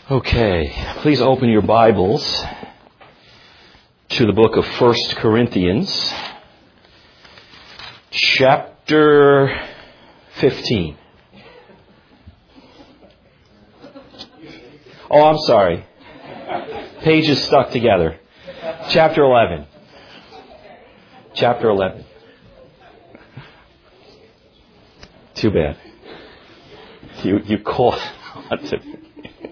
Okay, please open your Bibles to the book of 1 Corinthians, chapter 15. Oh, I'm sorry. Pages stuck together. Chapter 11. Chapter 11. Too bad. You caught on to me.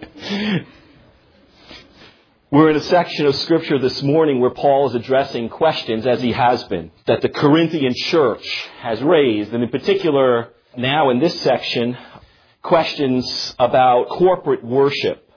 We're in a section of Scripture this morning where Paul is addressing questions, as he has been, that the Corinthian church has raised. And in particular, now in this section, questions about corporate worship.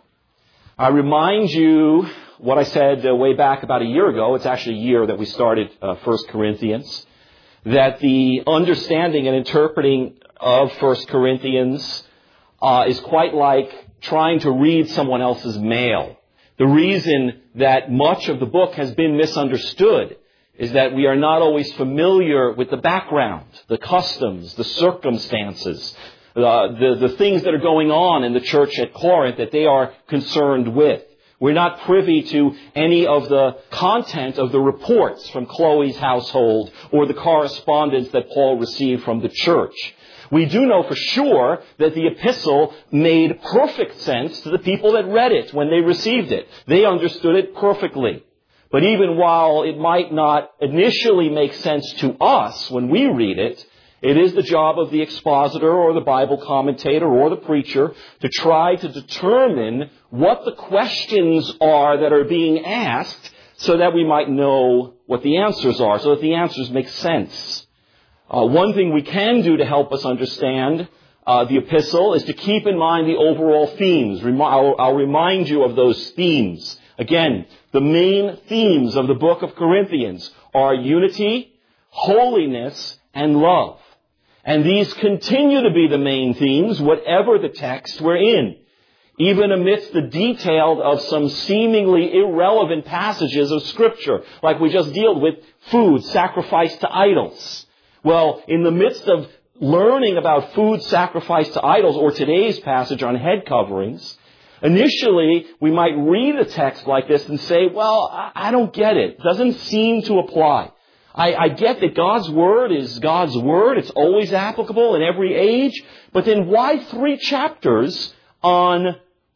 I remind you what I said way back about a year ago. It's actually a year that we started 1 Corinthians. That the understanding and interpreting of 1 Corinthians is quite like trying to read someone else's mail. The reason that much of the book has been misunderstood is that we are not always familiar with the background, the customs, the circumstances, the things that are going on in the church at Corinth that they are concerned with. We're not privy to any of the content of the reports from Chloe's household or the correspondence that Paul received from the church. We do know for sure that the epistle made perfect sense to the people that read it when they received it. They understood it perfectly. But even while it might not initially make sense to us when we read it, it is the job of the expositor or the Bible commentator or the preacher to try to determine what the questions are that are being asked so that we might know what the answers are, so that the answers make sense. One thing we can do to help us understand the epistle is to keep in mind the overall themes. I'll remind you of those themes. Again, the main themes of the book of Corinthians are unity, holiness, and love. And these continue to be the main themes, whatever the text we're in, even amidst the detail of some seemingly irrelevant passages of Scripture, like we just dealt with food sacrificed to idols. Well, in the midst of learning about food sacrificed to idols, or today's passage on head coverings, initially we might read a text like this and say, well, I don't get it. It doesn't seem to apply. I get that God's Word is God's Word. It's always applicable in every age. But then why 3 chapters on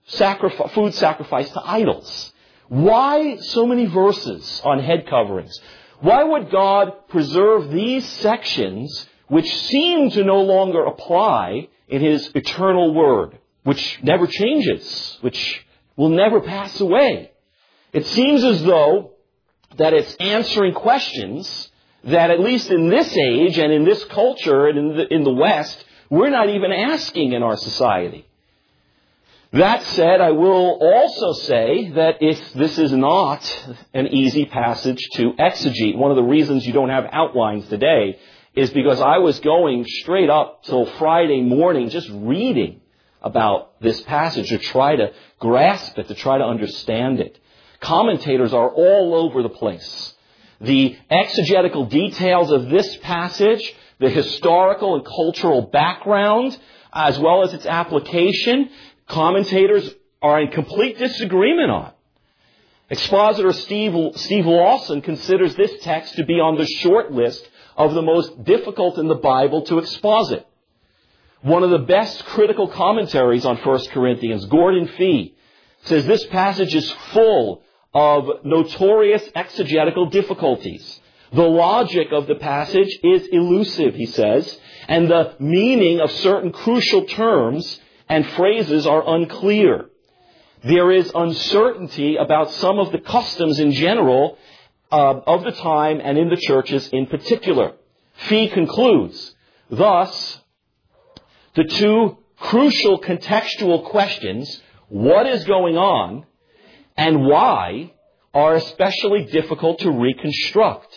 food sacrificed to idols? Why so many verses on head coverings? Why would God preserve these sections which seem to no longer apply in His eternal Word, which never changes, which will never pass away? It seems as though that it's answering questions that, at least in this age and in this culture and in the West, we're not even asking in our society. That said, I will also say that if this is not an easy passage to exegete, one of the reasons you don't have outlines today is because I was going straight up till Friday morning just reading about this passage to try to grasp it, to try to understand it. Commentators are all over the place. The exegetical details of this passage, the historical and cultural background, as well as its application, commentators are in complete disagreement on. Expositor Steve Lawson considers this text to be on the short list of the most difficult in the Bible to exposit. One of the best critical commentaries on 1 Corinthians, Gordon Fee, says this passage is full of notorious exegetical difficulties. The logic of the passage is elusive, he says, and the meaning of certain crucial terms and phrases are unclear. There is uncertainty about some of the customs in general of the time and in the churches in particular. Fee concludes, thus, the 2 crucial contextual questions, what is going on and why, are especially difficult to reconstruct.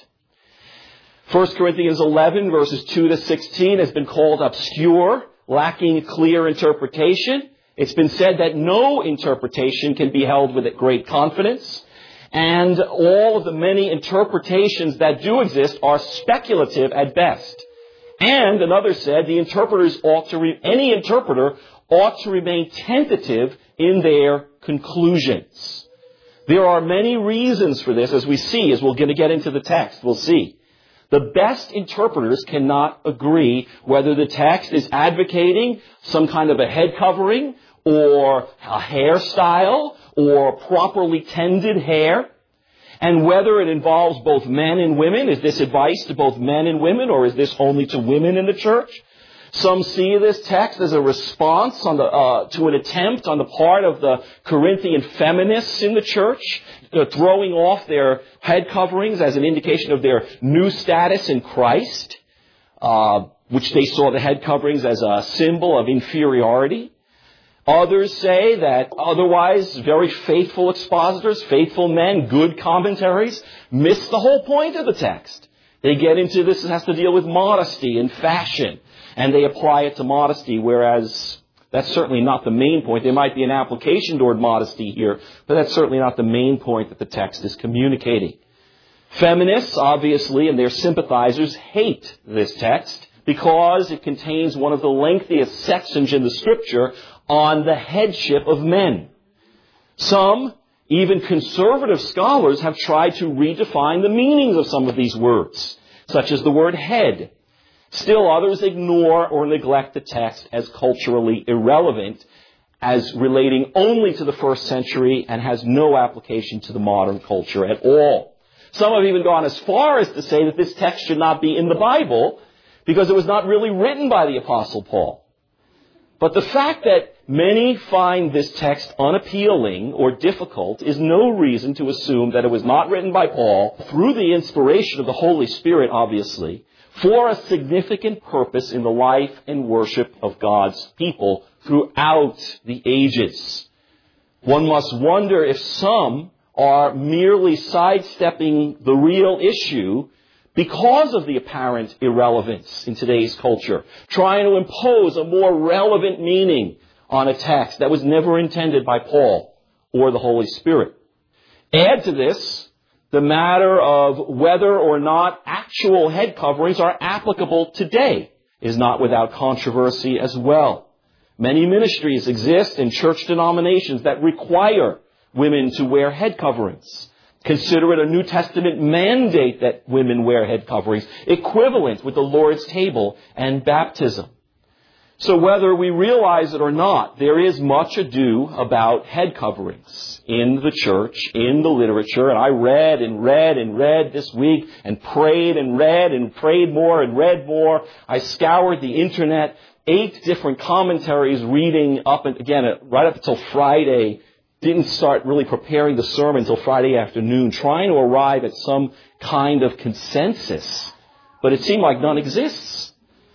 1 Corinthians 11 verses 2 to 16 has been called obscure, lacking clear interpretation. It's been said that no interpretation can be held with great confidence. And all of the many interpretations that do exist are speculative at best. And another said any interpreter ought to remain tentative in their conclusions. There are many reasons for this, as we're going to get into the text, we'll see. The best interpreters cannot agree whether the text is advocating some kind of a head covering or a hairstyle or properly tended hair, and whether it involves both men and women. Is this advice to both men and women, or is this only to women in the church? Some see this text as a response to an attempt on the part of the Corinthian feminists in the church, throwing off their head coverings as an indication of their new status in Christ, which they saw the head coverings as a symbol of inferiority. Others say that otherwise very faithful expositors, faithful men, good commentaries, miss the whole point of the text. They get into this has to deal with modesty and fashion, and they apply it to modesty, whereas that's certainly not the main point. There might be an application toward modesty here, but that's certainly not the main point that the text is communicating. Feminists, obviously, and their sympathizers hate this text because it contains one of the lengthiest sections in the Scripture on the headship of men. Some, even conservative scholars, have tried to redefine the meanings of some of these words, such as the word head. Still others ignore or neglect the text as culturally irrelevant, as relating only to the first century and has no application to the modern culture at all. Some have even gone as far as to say that this text should not be in the Bible because it was not really written by the Apostle Paul. But the fact that many find this text unappealing or difficult is no reason to assume that it was not written by Paul through the inspiration of the Holy Spirit, obviously, for a significant purpose in the life and worship of God's people throughout the ages. One must wonder if some are merely sidestepping the real issue because of the apparent irrelevance in today's culture, trying to impose a more relevant meaning on a text that was never intended by Paul or the Holy Spirit. Add to this the matter of whether or not actual head coverings are applicable today is not without controversy as well. Many ministries exist in church denominations that require women to wear head coverings. Consider it a New Testament mandate that women wear head coverings, equivalent with the Lord's table and baptism. So whether we realize it or not, there is much ado about head coverings in the church, in the literature. And I read and read and read this week and prayed and prayed more and read more. I scoured the internet, 8 different commentaries, reading up and again, right up until Friday. Didn't start really preparing the sermon until Friday afternoon, trying to arrive at some kind of consensus. But it seemed like none exists.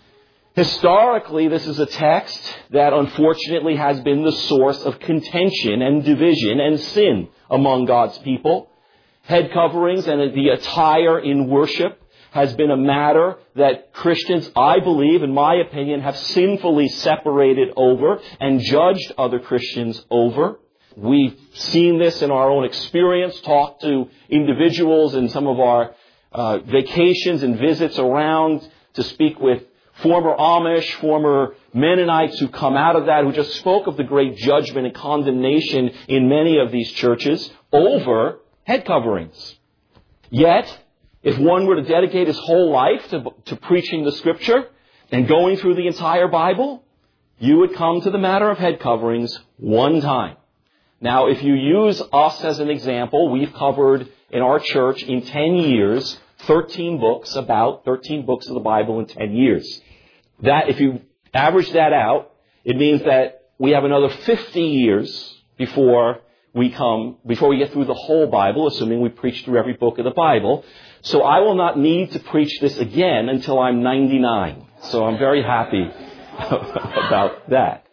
Historically, this is a text that unfortunately has been the source of contention and division and sin among God's people. Head coverings and the attire in worship has been a matter that Christians, I believe, in my opinion, have sinfully separated over and judged other Christians over. We've seen this in our own experience, talked to individuals in some of our vacations and visits around to speak with former Amish, former Mennonites who come out of that, who just spoke of the great judgment and condemnation in many of these churches over head coverings. Yet, if one were to dedicate his whole life to preaching the Scripture and going through the entire Bible, you would come to the matter of head coverings one time. Now, if you use us as an example, we've covered in our church in 10 years, 13 books of the Bible in 10 years. That, if you average that out, it means that we have another 50 years before we get through the whole Bible, assuming we preach through every book of the Bible. So I will not need to preach this again until I'm 99. So I'm very happy about that.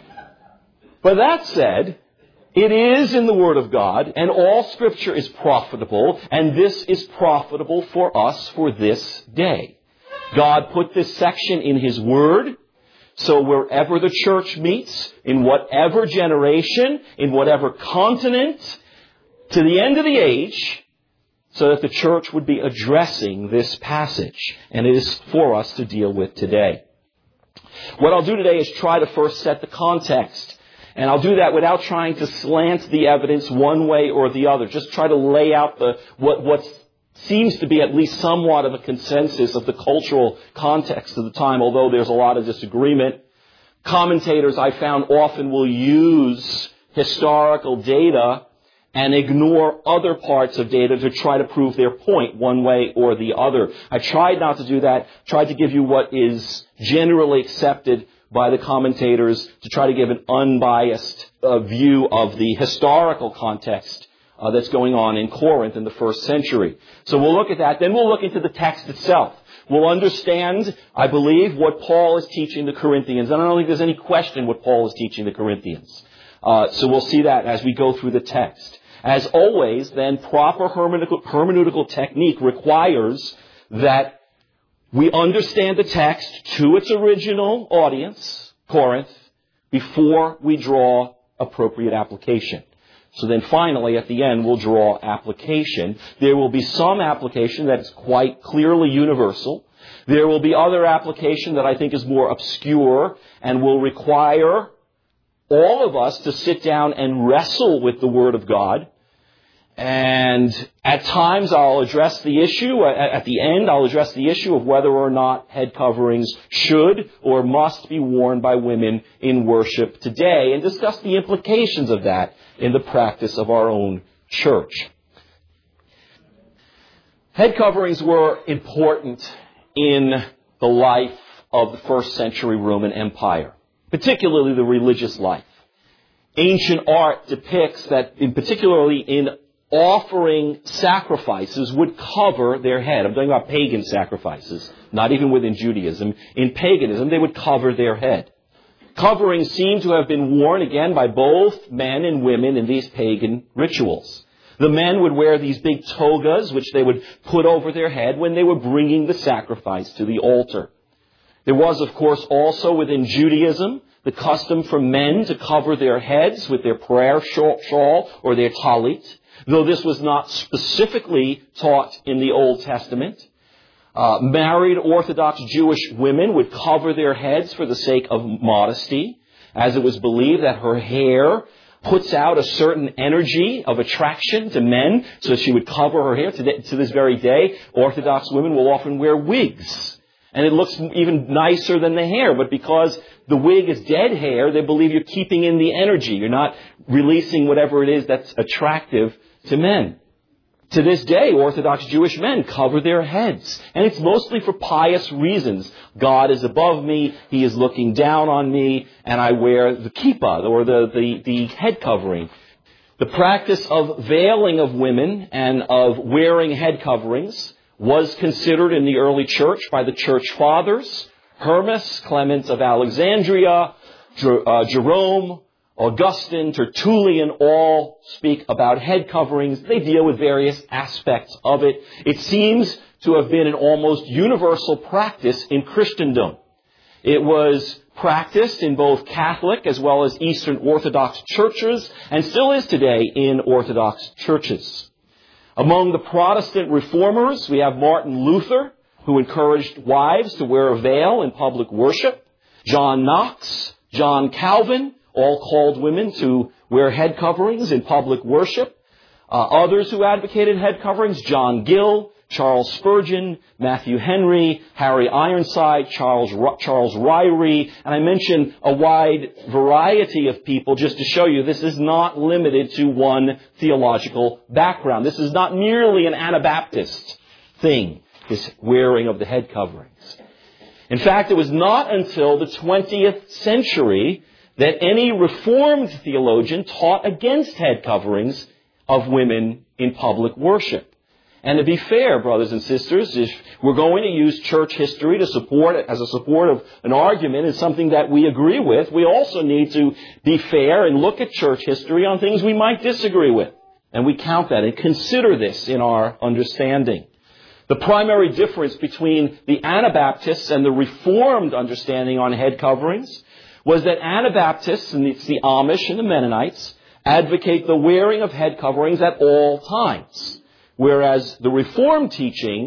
But that said, it is in the Word of God, and all Scripture is profitable, and this is profitable for us for this day. God put this section in His Word, so wherever the church meets, in whatever generation, in whatever continent, to the end of the age, so that the church would be addressing this passage, and it is for us to deal with today. What I'll do today is try to first set the context And I'll do that without trying to slant the evidence one way or the other. Just try to lay out what seems to be at least somewhat of a consensus of the cultural context of the time, although there's a lot of disagreement. Commentators, I found, often will use historical data and ignore other parts of data to try to prove their point one way or the other. I tried not to do that, tried to give you what is generally accepted by the commentators to try to give an unbiased view of the historical context that's going on in Corinth in the first century. So we'll look at that. Then we'll look into the text itself. We'll understand, I believe, what Paul is teaching the Corinthians. And I don't think there's any question what Paul is teaching the Corinthians. So we'll see that as we go through the text. As always, then, proper hermeneutical technique requires that we understand the text to its original audience, Corinth, before we draw appropriate application. So then finally, at the end, we'll draw application. There will be some application that's quite clearly universal. There will be other application that I think is more obscure and will require all of us to sit down and wrestle with the Word of God. And at times I'll address the issue, at the end I'll address the issue of whether or not head coverings should or must be worn by women in worship today, and discuss the implications of that in the practice of our own church. Head coverings were important in the life of the first century Roman Empire, particularly the religious life. Ancient art depicts that, particularly in offering sacrifices, would cover their head. I'm talking about pagan sacrifices, not even within Judaism. In paganism, they would cover their head. Coverings seem to have been worn, again, by both men and women in these pagan rituals. The men would wear these big togas, which they would put over their head when they were bringing the sacrifice to the altar. There was, of course, also within Judaism, the custom for men to cover their heads with their prayer shawl or their talit, though this was not specifically taught in the Old Testament. Married Orthodox Jewish women would cover their heads for the sake of modesty, as it was believed that her hair puts out a certain energy of attraction to men, so she would cover her hair. To this very day, Orthodox women will often wear wigs. And it looks even nicer than the hair, but because the wig is dead hair, they believe you're keeping in the energy. You're not releasing whatever it is that's attractive to men. To this day, Orthodox Jewish men cover their heads. And it's mostly for pious reasons. God is above me, He is looking down on me, and I wear the kippah, or the head covering. The practice of veiling of women and of wearing head coverings was considered in the early church by the church fathers. Hermas, Clement of Alexandria, Jerome, Augustine, Tertullian all speak about head coverings. They deal with various aspects of it. It seems to have been an almost universal practice in Christendom. It was practiced in both Catholic as well as Eastern Orthodox churches, and still is today in Orthodox churches. Among the Protestant reformers, we have Martin Luther, who encouraged wives to wear a veil in public worship. John Knox, John Calvin, all called women to wear head coverings in public worship. Others who advocated head coverings, John Gill, Charles Spurgeon, Matthew Henry, Harry Ironside, Charles Ryrie, and I mention a wide variety of people just to show you this is not limited to one theological background. This is not merely an Anabaptist thing, this wearing of the head coverings. In fact, it was not until the 20th century that any Reformed theologian taught against head coverings of women in public worship. And to be fair, brothers and sisters, if we're going to use church history to support it as a support of an argument is something that we agree with, we also need to be fair and look at church history on things we might disagree with. And we count that and consider this in our understanding. The primary difference between the Anabaptists and the Reformed understanding on head coverings was that Anabaptists, and it's the Amish and the Mennonites, advocate the wearing of head coverings at all times. Whereas the Reformed teaching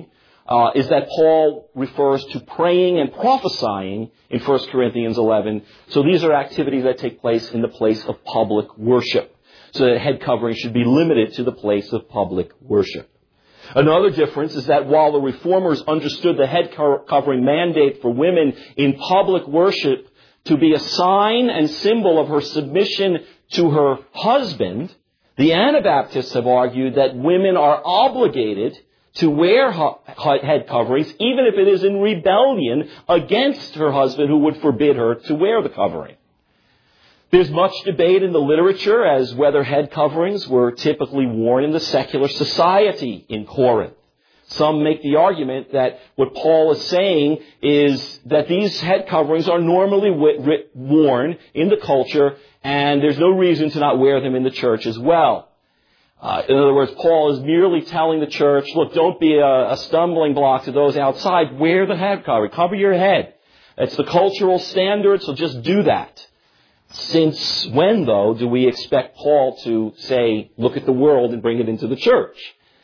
is that Paul refers to praying and prophesying in 1 Corinthians 11. So these are activities that take place in the place of public worship. So that head covering should be limited to the place of public worship. Another difference is that while the Reformers understood the head covering mandate for women in public worship to be a sign and symbol of her submission to her husband, the Anabaptists have argued that women are obligated to wear head coverings, even if it is in rebellion against her husband who would forbid her to wear the covering. There's much debate in the literature as whether head coverings were typically worn in the secular society in Corinth. Some make the argument that what Paul is saying is that these head coverings are normally worn in the culture, and there's no reason to not wear them in the church as well. In other words, Paul is merely telling the church, look, don't be a stumbling block to those outside. Wear the head covering. Cover your head. It's the cultural standard, so just do that. Since when, though, do we expect Paul to say, look at the world and bring it into the church?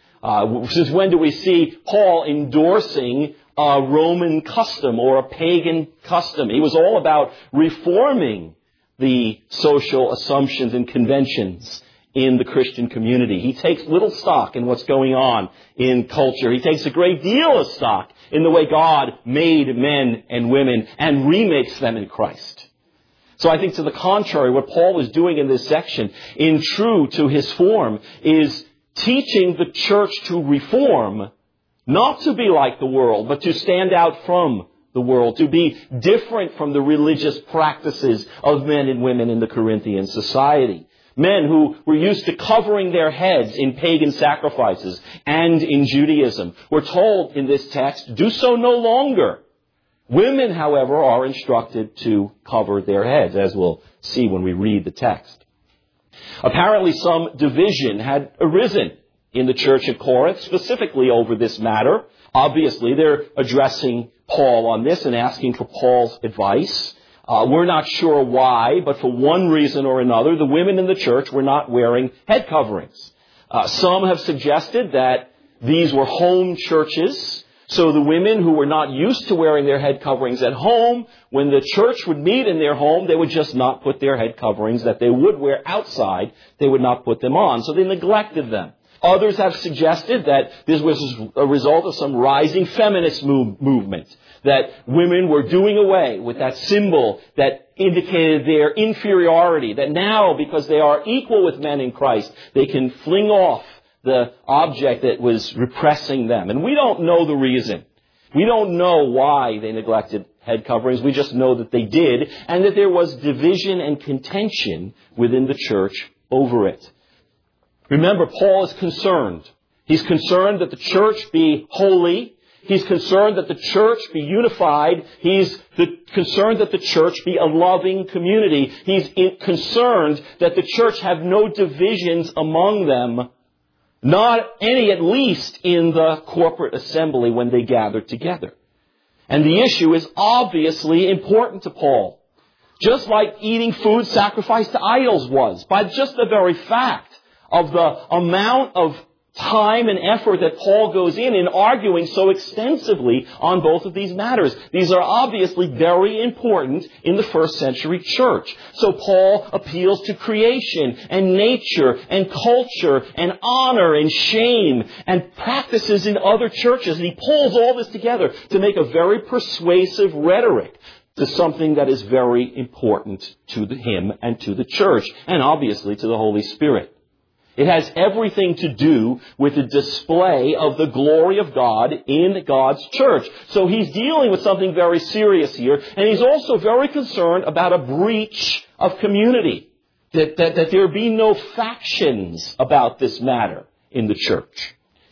Since when do we see Paul endorsing a Roman custom or a pagan custom? He was all about reforming the social assumptions and conventions in the Christian community. He takes little stock in what's going on in culture. He takes a great deal of stock in the way God made men and women and remakes them in Christ. So I think to the contrary, what Paul is doing in this section, in true to his form, is teaching the church to reform, not to be like the world, but to stand out from the world, to be different from the religious practices of men and women in the Corinthian society. Men who were used to covering their heads in pagan sacrifices and in Judaism. We're told in this text, do so no longer. Women, however, are instructed to cover their heads, as we'll see when we read the text. Apparently, some division had arisen in the church at Corinth, specifically over this matter. Obviously, they're addressing Paul on this and asking for Paul's advice. We're not sure why, but for one reason or another, the women in the church were not wearing head coverings. Some have suggested that these were home churches. So the women who were not used to wearing their head coverings at home, when the church would meet in their home, they would just not put their head coverings that they would wear outside. They would not put them on. So they neglected them. Others have suggested that this was a result of some rising feminist movement, that women were doing away with that symbol that indicated their inferiority, that now, because they are equal with men in Christ, they can fling off the object that was repressing them. And we don't know the reason. We don't know why they neglected head coverings. We just know that they did, and that there was division and contention within the church over it. Remember, Paul is concerned. He's concerned that the church be holy. He's concerned that the church be unified. He's concerned that the church be a loving community. He's concerned that the church have no divisions among them. Not any, at least, in the corporate assembly when they gather together. And the issue is obviously important to Paul. Just like eating food sacrificed to idols was, by just the very fact of the amount of time and effort that Paul goes in arguing so extensively on both of these matters. These are obviously very important in the first century church. So Paul appeals to creation and nature and culture and honor and shame and practices in other churches. And he pulls all this together to make a very persuasive rhetoric to something that is very important to him and to the church, and obviously to the Holy Spirit. It has everything to do with the display of the glory of God in God's church. So he's dealing with something very serious here, and he's also very concerned about a breach of community, that there be no factions about this matter in the church.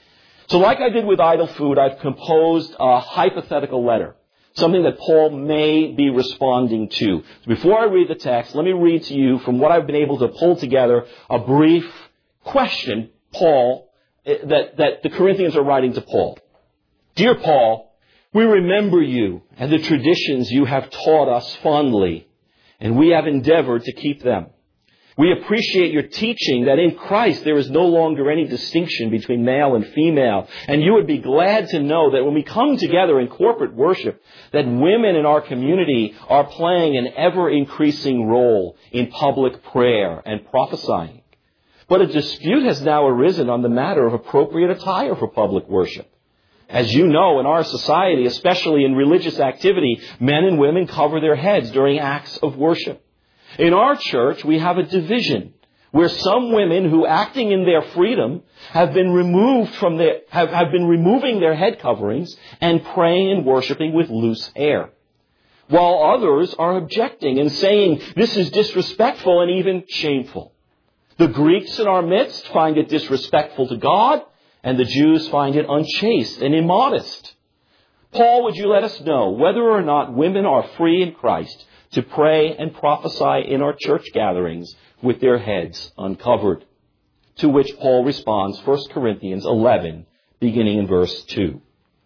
So like I did with idol food, I've composed a hypothetical letter, something that Paul may be responding to. Before I read the text, let me read to you from what I've been able to pull together a brief question, Paul, that the Corinthians are writing to Paul. Dear Paul, we remember you and the traditions you have taught us fondly, and we have endeavored to keep them. We appreciate your teaching that in Christ there is no longer any distinction between male and female. And you would be glad to know that when we come together in corporate worship, that women in our community are playing an ever-increasing role in public prayer and prophesying. But a dispute has now arisen on the matter of appropriate attire for public worship. As you know, in our society, especially in religious activity, men and women cover their heads during acts of worship. In our church, we have a division where some women who, acting in their freedom, have been removing their head coverings and praying and worshiping with loose hair, while others are objecting and saying this is disrespectful and even shameful. The Greeks in our midst find it disrespectful to God, and the Jews find it unchaste and immodest. Paul, would you let us know whether or not women are free in Christ to pray and prophesy in our church gatherings with their heads uncovered? To which Paul responds, 1 Corinthians 11, beginning in verse 2.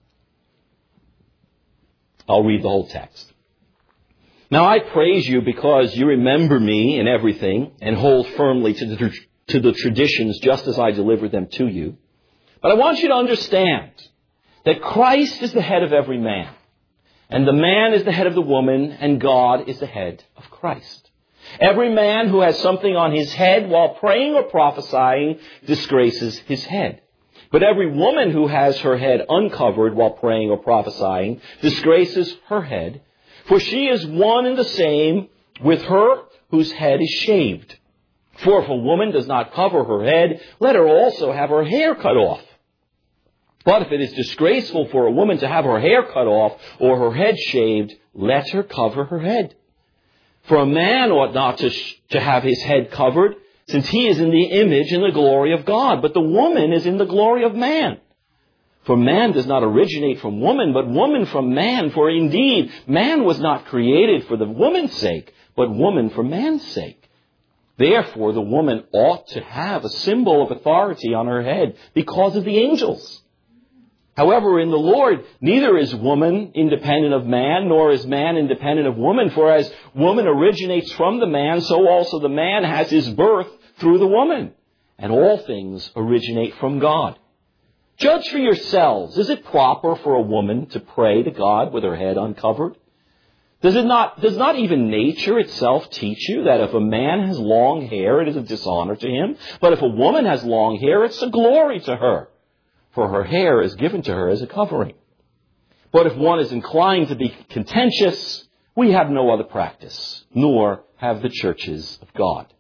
I'll read the whole text. Now I praise you because you remember me in everything and hold firmly to the traditions just as I delivered them to you. But I want you to understand that Christ is the head of every man. And the man is the head of the woman, and God is the head of Christ. Every man who has something on his head while praying or prophesying disgraces his head. But every woman who has her head uncovered while praying or prophesying disgraces her head, for she is one and the same with her whose head is shaved. For if a woman does not cover her head, let her also have her hair cut off. But if it is disgraceful for a woman to have her hair cut off or her head shaved, let her cover her head. For a man ought not to have his head covered, since he is in the image and the glory of God. But the woman is in the glory of man. For man does not originate from woman, but woman from man. For indeed, man was not created for the woman's sake, but woman for man's sake. Therefore, the woman ought to have a symbol of authority on her head because of the angels. However, in the Lord, neither is woman independent of man, nor is man independent of woman. For as woman originates from the man, so also the man has his birth through the woman. And all things originate from God. Judge for yourselves. Is it proper for a woman to pray to God with her head uncovered? Does not even nature itself teach you that if a man has long hair, it is a dishonor to him? But if a woman has long hair, it's a glory to her. For her hair is given to her as a covering. But if one is inclined to be contentious, we have no other practice, nor have the churches of God.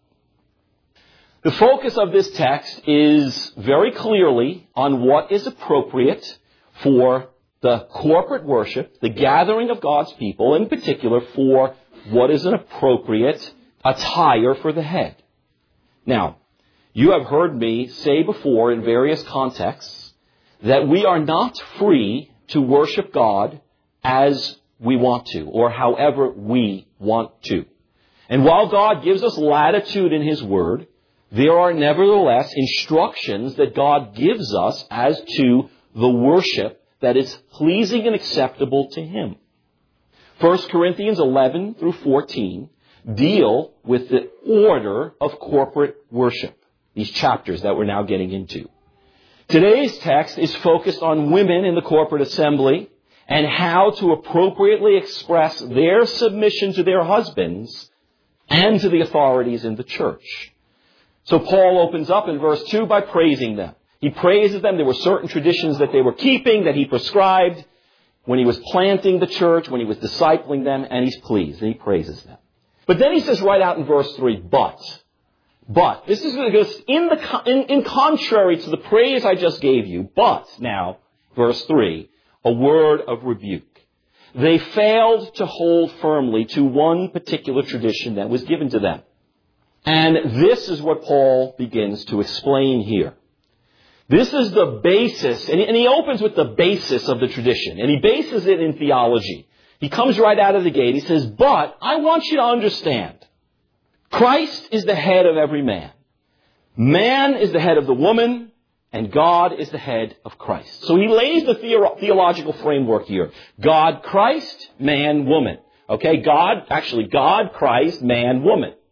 The focus of this text is very clearly on what is appropriate for the corporate worship, the gathering of God's people, in particular for what is an appropriate attire for the head. Now, you have heard me say before in various contexts that we are not free to worship God as we want to, or however we want to. And while God gives us latitude in His Word, there are nevertheless instructions that God gives us as to the worship that is pleasing and acceptable to Him. 1 Corinthians 11 through 14 deal with the order of corporate worship, these chapters that we're now getting into. Today's text is focused on women in the corporate assembly and how to appropriately express their submission to their husbands and to the authorities in the church. So Paul opens up in verse 2 by praising them. He praises them. There were certain traditions that they were keeping, that he prescribed when he was planting the church, when he was discipling them, and he's pleased, and he praises them. But then he says right out in verse 3, But, this is because in contrary to the praise I just gave you, but, now, verse 3, a word of rebuke. They failed to hold firmly to one particular tradition that was given to them. And this is what Paul begins to explain here. This is the basis, and he opens with the basis of the tradition, and he bases it in theology. He comes right out of the gate. He says, but I want you to understand, Christ is the head of every man. Man is the head of the woman, and God is the head of Christ. So he lays the theological framework here. God, Christ, man, woman. Okay, God, Christ, man, woman.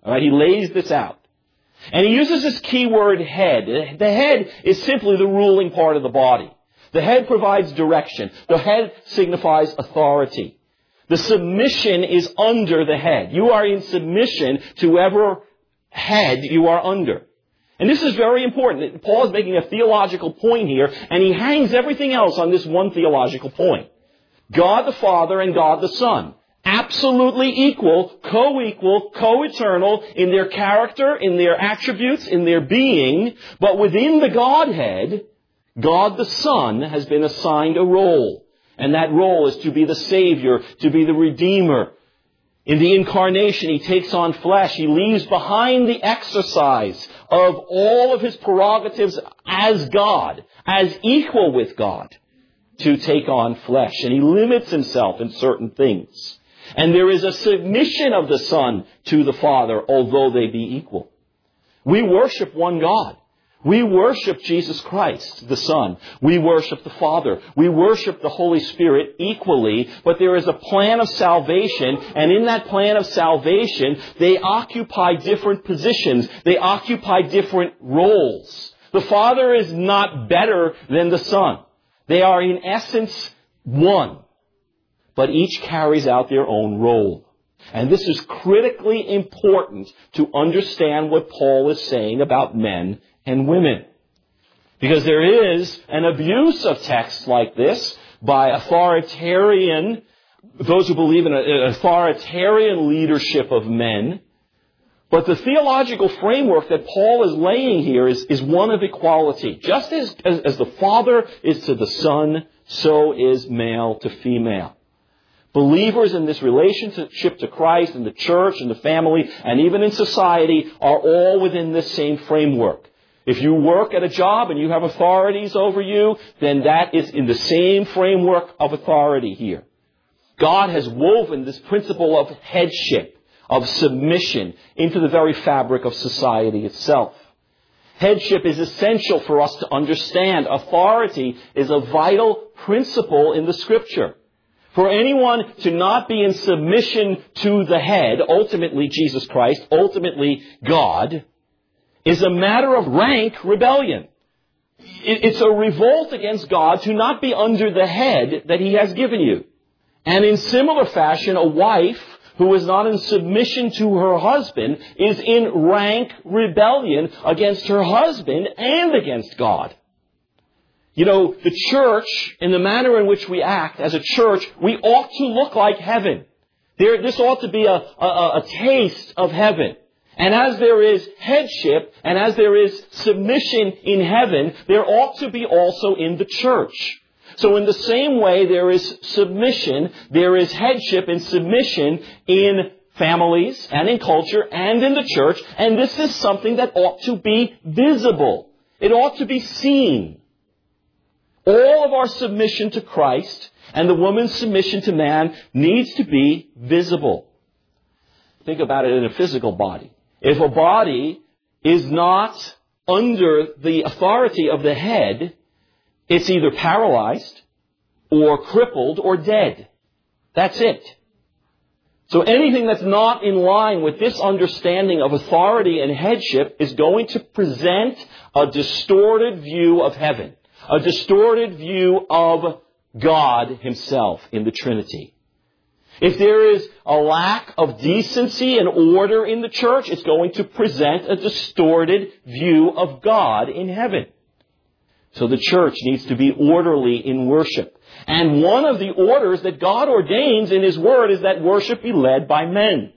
All right, he lays this out. And he uses this key word head. The head is simply the ruling part of the body. The head provides direction. The head signifies authority. The submission is under the head. You are in submission to whoever head you are under. And this is very important. Paul is making a theological point here, and he hangs everything else on this one theological point. God the Father and God the Son. Absolutely equal, co-equal, co-eternal in their character, in their attributes, in their being. But within the Godhead, God the Son has been assigned a role. And that role is to be the Savior, to be the Redeemer. In the incarnation, He takes on flesh. He leaves behind the exercise of all of His prerogatives as God, as equal with God, to take on flesh. And He limits Himself in certain things. And there is a submission of the Son to the Father, although they be equal. We worship one God. We worship Jesus Christ, the Son. We worship the Father. We worship the Holy Spirit equally, but there is a plan of salvation, and in that plan of salvation, they occupy different positions. They occupy different roles. The Father is not better than the Son. They are in essence one, but each carries out their own role. And this is critically important to understand what Paul is saying about men and women. Because there is an abuse of texts like this by those who believe in an authoritarian leadership of men. But the theological framework that Paul is laying here is one of equality. Just as the Father is to the Son, so is male to female. Believers in this relationship to Christ and the church and the family and even in society are all within this same framework. If you work at a job and you have authorities over you, then that is in the same framework of authority here. God has woven this principle of headship, of submission, into the very fabric of society itself. Headship is essential for us to understand. Authority is a vital principle in the Scripture. For anyone to not be in submission to the head, ultimately Jesus Christ, ultimately God, is a matter of rank rebellion. It's a revolt against God to not be under the head that He has given you. And in similar fashion, a wife who is not in submission to her husband is in rank rebellion against her husband and against God. You know, the church, in the manner in which we act as a church, we ought to look like heaven. This ought to be a taste of heaven. And as there is headship and as there is submission in heaven, there ought to be also in the church. So in the same way there is submission, there is headship and submission in families and in culture and in the church. And this is something that ought to be visible. It ought to be seen. All of our submission to Christ and the woman's submission to man needs to be visible. Think about it in a physical body. If a body is not under the authority of the head, it's either paralyzed or crippled or dead. That's it. So anything that's not in line with this understanding of authority and headship is going to present a distorted view of heaven. A distorted view of God Himself in the Trinity. If there is a lack of decency and order in the church, it's going to present a distorted view of God in heaven. So the church needs to be orderly in worship. And one of the orders that God ordains in His Word is that worship be led by men.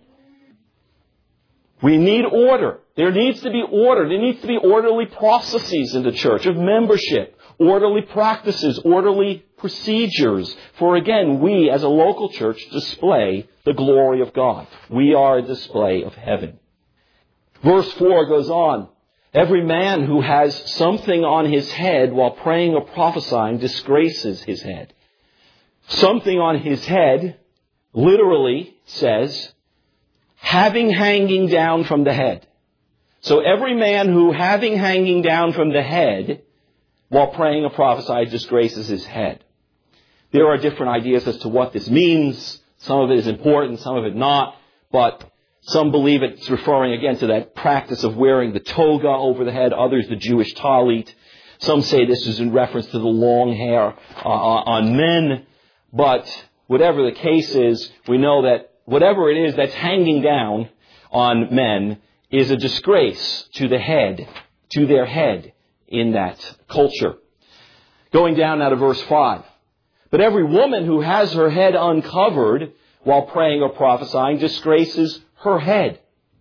We need order. There needs to be order. There needs to be orderly processes in the church of membership. Orderly practices, orderly procedures. For again, we as a local church display the glory of God. We are a display of heaven. Verse 4 goes on. Every man who has something on his head while praying or prophesying disgraces his head. Something on his head literally says, having hanging down from the head. So every man who having hanging down from the head while praying or prophesying disgraces his head. There are different ideas as to what this means. Some of it is important, some of it not. But Some believe it's referring again to that practice of wearing the toga over the head, others the Jewish talit. Some say this is in reference to the long hair on men. But whatever the case is, we know that whatever it is that's hanging down on men is a disgrace to the head, to their head in that culture. Going down now to verse 5. But every woman who has her head uncovered while praying or prophesying disgraces her head.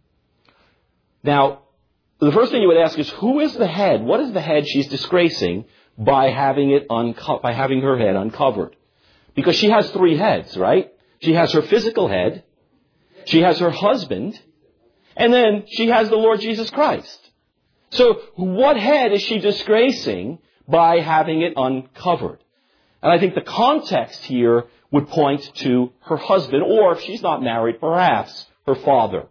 Now, the first thing you would ask is, who is the head? What is the head she's disgracing by having her head uncovered? Because she has three heads, right? She has her physical head, she has her husband, and then she has the Lord Jesus Christ. So what head is she disgracing by having it uncovered? And I think the context here would point to her husband, or if she's not married, perhaps her father.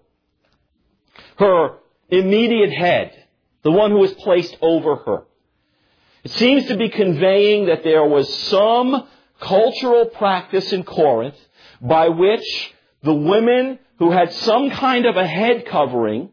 Her immediate head, the one who was placed over her. It seems to be conveying that there was some cultural practice in Corinth by which the women who had some kind of a head covering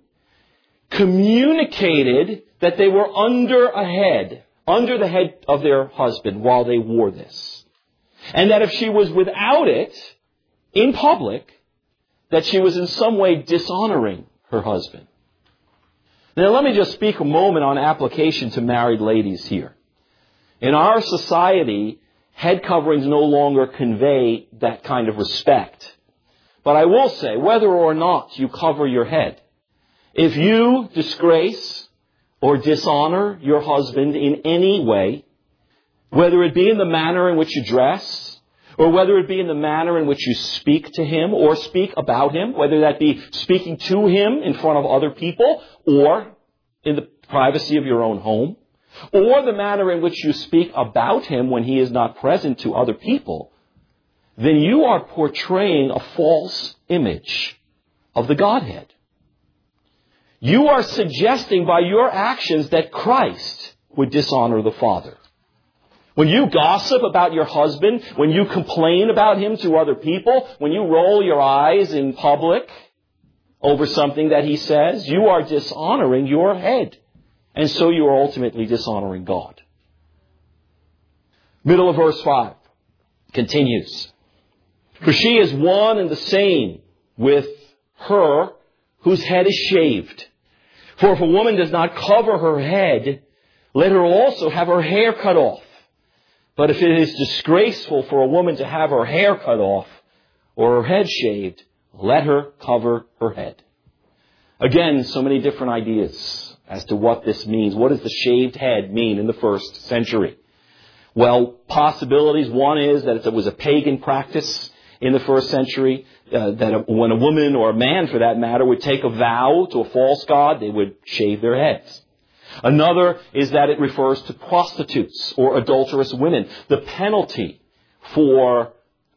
communicated that they were under the head of their husband while they wore this. And that if she was without it in public, that she was in some way dishonoring her husband. Now let me just speak a moment on application to married ladies here. In our society, head coverings no longer convey that kind of respect. But I will say, whether or not you cover your head, if you disgrace or dishonor your husband in any way, whether it be in the manner in which you dress, or whether it be in the manner in which you speak to him or speak about him, whether that be speaking to him in front of other people or in the privacy of your own home, or the manner in which you speak about him when he is not present to other people, then you are portraying a false image of the Godhead. You are suggesting by your actions that Christ would dishonor the Father. When you gossip about your husband, when you complain about him to other people, when you roll your eyes in public over something that he says, you are dishonoring your head. And so you are ultimately dishonoring God. Middle of verse 5 continues. For she is one and the same with her whose head is shaved. For if a woman does not cover her head, let her also have her hair cut off. But if it is disgraceful for a woman to have her hair cut off or her head shaved, let her cover her head. Again, so many different ideas as to what this means. What does the shaved head mean in the first century? Well, possibilities. One is that it was a pagan practice in the first century, that when a woman or a man, for that matter, would take a vow to a false god, they would shave their heads. Another is that it refers to prostitutes or adulterous women. The penalty for,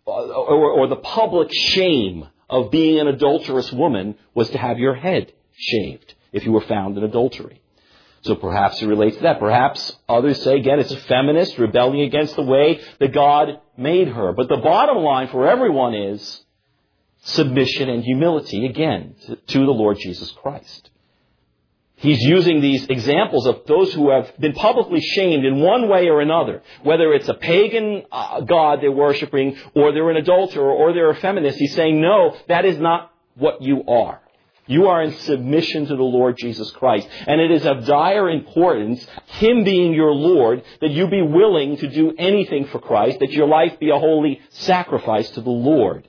or the public shame of being an adulterous woman was to have your head shaved if you were found in adultery. So perhaps it relates to that. Perhaps others say, again, it's a feminist rebelling against the way that God made her. But the bottom line for everyone is submission and humility, again, to the Lord Jesus Christ. He's using these examples of those who have been publicly shamed in one way or another, whether it's a pagan god they're worshiping, or they're an adulterer, or they're a feminist. He's saying, no, that is not what you are. You are in submission to the Lord Jesus Christ. And it is of dire importance, Him being your Lord, that you be willing to do anything for Christ, that your life be a holy sacrifice to the Lord.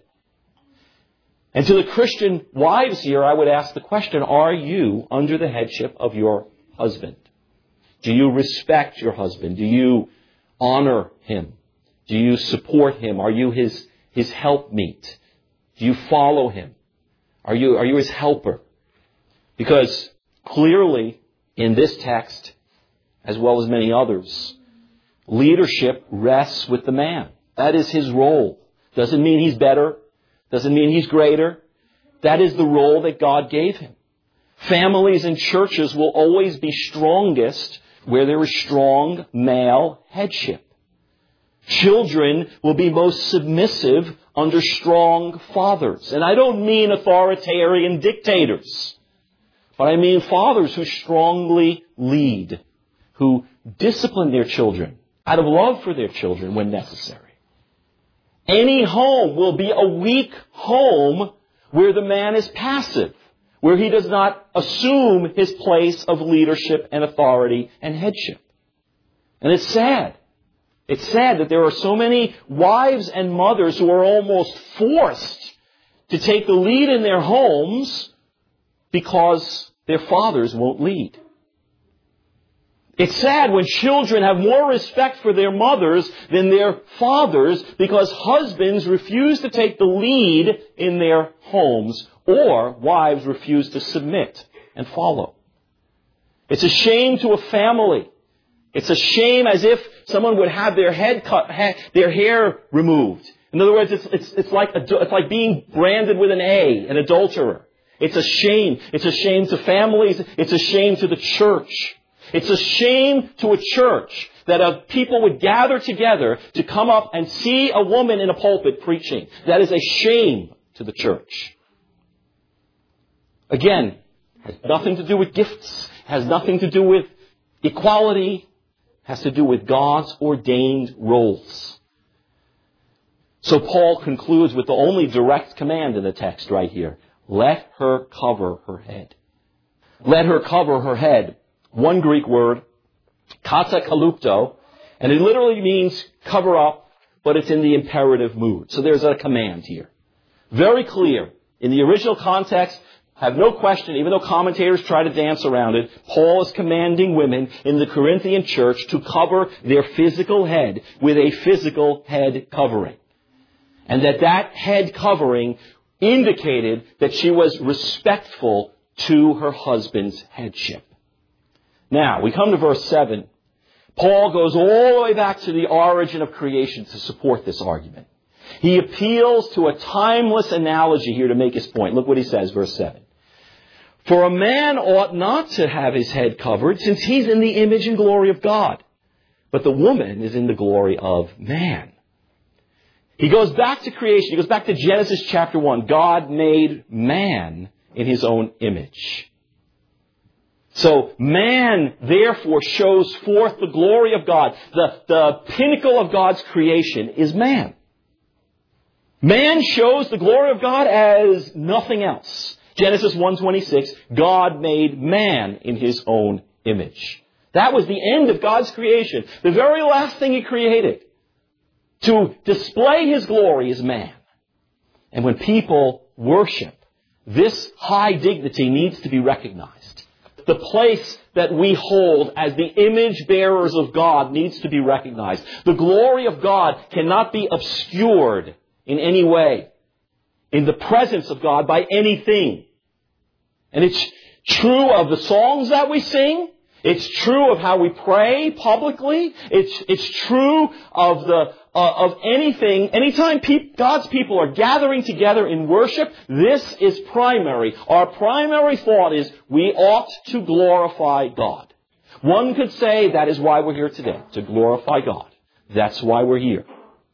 And to the Christian wives here, I would ask the question, are you under the headship of your husband? Do you respect your husband? Do you honor him? Do you support him? Are you his helpmeet? Do you follow him? Are you his helper? Because clearly in this text, as well as many others, leadership rests with the man. That is his role. Doesn't mean he's better. Doesn't mean he's greater. That is the role that God gave him. Families and churches will always be strongest where there is strong male headship. Children will be most submissive under strong fathers. And I don't mean authoritarian dictators, but I mean fathers who strongly lead, who discipline their children out of love for their children when necessary. Any home will be a weak home where the man is passive, where he does not assume his place of leadership and authority and headship. And it's sad. It's sad that there are so many wives and mothers who are almost forced to take the lead in their homes because their fathers won't lead. It's sad when children have more respect for their mothers than their fathers because husbands refuse to take the lead in their homes or wives refuse to submit and follow. It's a shame to a family. It's a shame as if someone would have their head cut, their hair removed. In other words, it's like being branded with an A, an adulterer. It's a shame. It's a shame to families. It's a shame to the church. It's a shame to a church that people would gather together to come up and see a woman in a pulpit preaching. That is a shame to the church. Again, has nothing to do with gifts, has nothing to do with equality, has to do with God's ordained roles. So Paul concludes with the only direct command in the text right here. Let her cover her head. Let her cover her head. One Greek word, katakalupto, and it literally means cover up, but it's in the imperative mood. So there's a command here. Very clear. In the original context, have no question, even though commentators try to dance around it, Paul is commanding women in the Corinthian church to cover their physical head with a physical head covering. And that head covering indicated that she was respectful to her husband's headship. Now, we come to verse 7. Paul goes all the way back to the origin of creation to support this argument. He appeals to a timeless analogy here to make his point. Look what he says, verse 7. For a man ought not to have his head covered, since he's in the image and glory of God. But the woman is in the glory of man. He goes back to creation. He goes back to Genesis chapter 1. God made man in his own image. So man, therefore, shows forth the glory of God. The pinnacle of God's creation is man. Man shows the glory of God as nothing else. Genesis 1:26, God made man in his own image. That was the end of God's creation. The very last thing he created to display his glory is man. And when people worship, this high dignity needs to be recognized. The place that we hold as the image bearers of God needs to be recognized. The glory of God cannot be obscured in any way in the presence of God by anything. And it's true of the songs that we sing. It's true of how we pray publicly. It's true of anything. Anytime God's people are gathering together in worship, this is primary. Our primary thought is we ought to glorify God. One could say that is why we're here today, to glorify God. That's why we're here.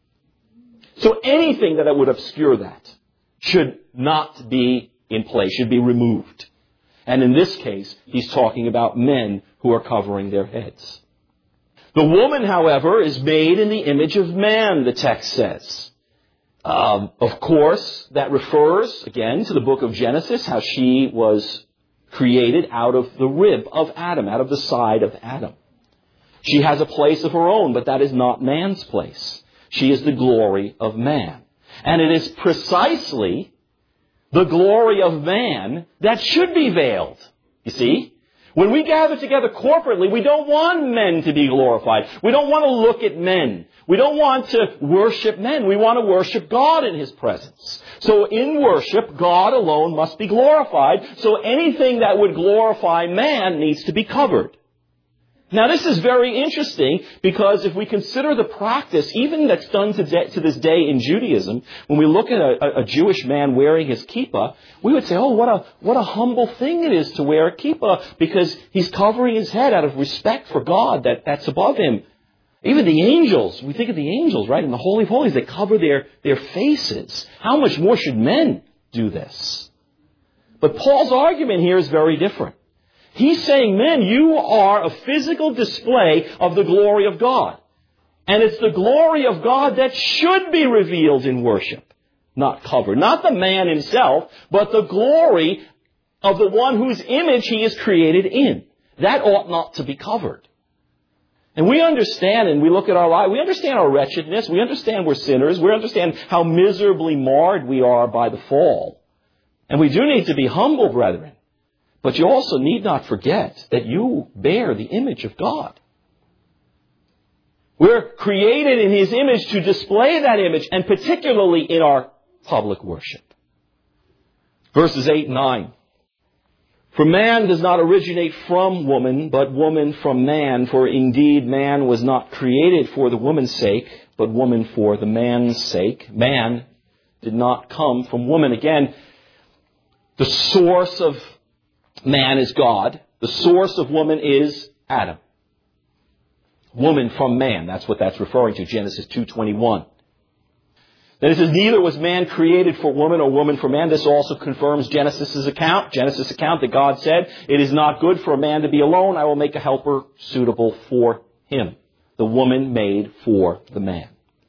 So anything that would obscure that should not be in place, should be removed. And in this case, he's talking about men who are covering their heads. The woman, however, is made in the image of man, the text says. Of course, that refers, again, to the book of Genesis, how she was created out of the rib of Adam, out of the side of Adam. She has a place of her own, but that is not man's place. She is the glory of man. And it is precisely the glory of man that should be veiled. You see? When we gather together corporately, we don't want men to be glorified. We don't want to look at men. We don't want to worship men. We want to worship God in His presence. So in worship, God alone must be glorified. So anything that would glorify man needs to be covered. Now this is very interesting because if we consider the practice, even that's done to this day in Judaism, when we look at a Jewish man wearing his kippah, we would say, oh, what a humble thing it is to wear a kippah because he's covering his head out of respect for God that's above him. Even the angels, we think of the angels, right? In the Holy of Holies, they cover their faces. How much more should men do this? But Paul's argument here is very different. He's saying, men, you are a physical display of the glory of God. And it's the glory of God that should be revealed in worship, not covered. Not the man himself, but the glory of the one whose image he is created in. That ought not to be covered. And we understand, and we look at our life, we understand our wretchedness, we understand we're sinners, we understand how miserably marred we are by the fall. And we do need to be humble, brethren. But you also need not forget that you bear the image of God. We're created in His image to display that image, and particularly in our public worship. Verses 8 and 9. For man does not originate from woman, but woman from man. For indeed man was not created for the woman's sake, but woman for the man's sake. Man did not come from woman. Again, the source of man is God. The source of woman is Adam. Woman from man. That's what that's referring to. Genesis 2:21. Then it says, neither was man created for woman or woman for man. This also confirms Genesis' account that God said, it is not good for a man to be alone. I will make a helper suitable for him. The woman made for the man.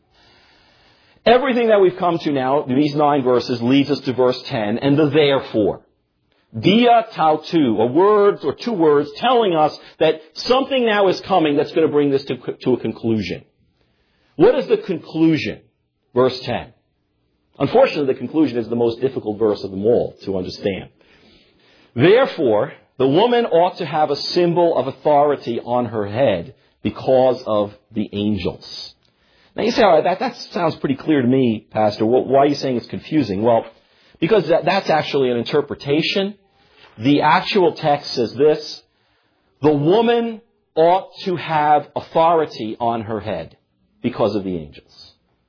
Everything that we've come to now, these 9 verses, leads us to verse 10 and the therefore. Dia tautu, a word or 2 words telling us that something now is coming that's going to bring this to a conclusion. What is the conclusion? Verse 10. Unfortunately, the conclusion is the most difficult verse of them all to understand. Therefore, the woman ought to have a symbol of authority on her head because of the angels. Now you say, all right, that sounds pretty clear to me, Pastor. Why are you saying it's confusing? Well, because that's actually an interpretation. The actual text says this: the woman ought to have authority on her head because of the angels.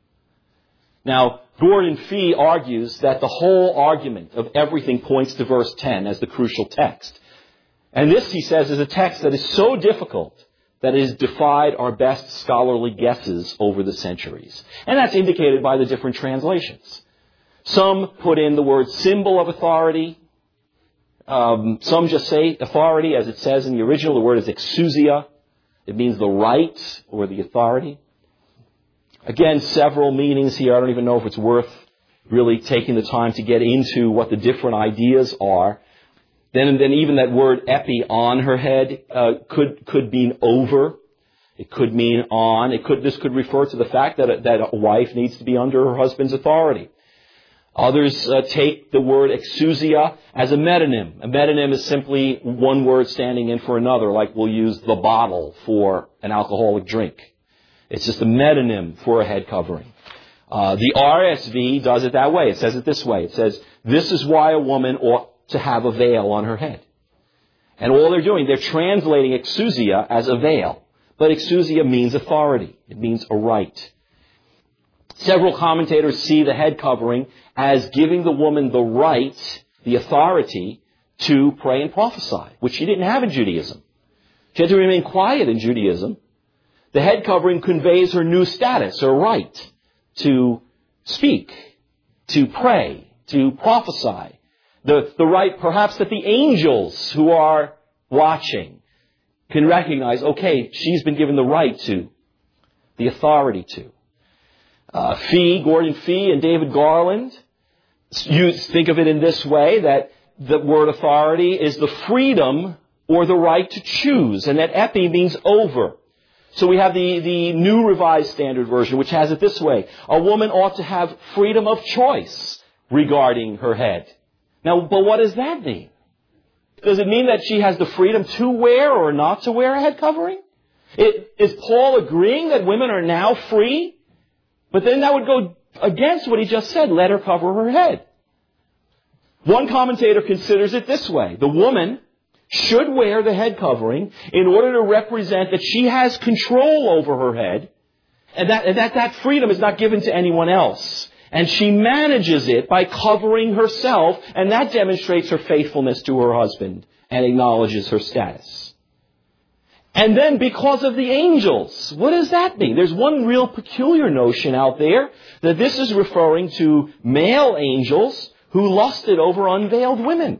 Now, Gordon Fee argues that the whole argument of everything points to verse 10 as the crucial text. And this, he says, is a text that is so difficult that it has defied our best scholarly guesses over the centuries. And that's indicated by the different translations. Some put in the word symbol of authority. Some just say authority, as it says in the original. The word is exousia. It means the right or the authority. Again, several meanings here. I don't even know if it's worth really taking the time to get into what the different ideas are. Then even that word epi, on her head, could mean over. It could mean on. This could refer to the fact that a wife needs to be under her husband's authority. Others take the word exousia as a metonym. A metonym is simply one word standing in for another, like we'll use the bottle for an alcoholic drink. It's just a metonym for a head covering. The RSV does it that way. It says it this way. It says, this is why a woman ought to have a veil on her head. And all they're doing, they're translating exousia as a veil. But exousia means authority. It means a right. Several commentators see the head covering as giving the woman the right, the authority, to pray and prophesy, which she didn't have in Judaism. She had to remain quiet in Judaism. The head covering conveys her new status, her right to speak, to pray, to prophesy. The right, perhaps, that the angels who are watching can recognize, okay, she's been given the right to, the authority to. Gordon Fee and David Garland, you think of it in this way, that the word authority is the freedom or the right to choose, and that epi means over. So we have the New Revised Standard Version, which has it this way: a woman ought to have freedom of choice regarding her head. Now, but what does that mean? Does it mean that she has the freedom to wear or not to wear a head covering? Is Paul agreeing that women are now free? But then that would go against what he just said. Let her cover her head. One commentator considers it this way: the woman should wear the head covering in order to represent that she has control over her head, and that freedom is not given to anyone else. And she manages it by covering herself, and that demonstrates her faithfulness to her husband and acknowledges her status. And then because of the angels. What does that mean? There's one real peculiar notion out there that this is referring to male angels who lusted over unveiled women.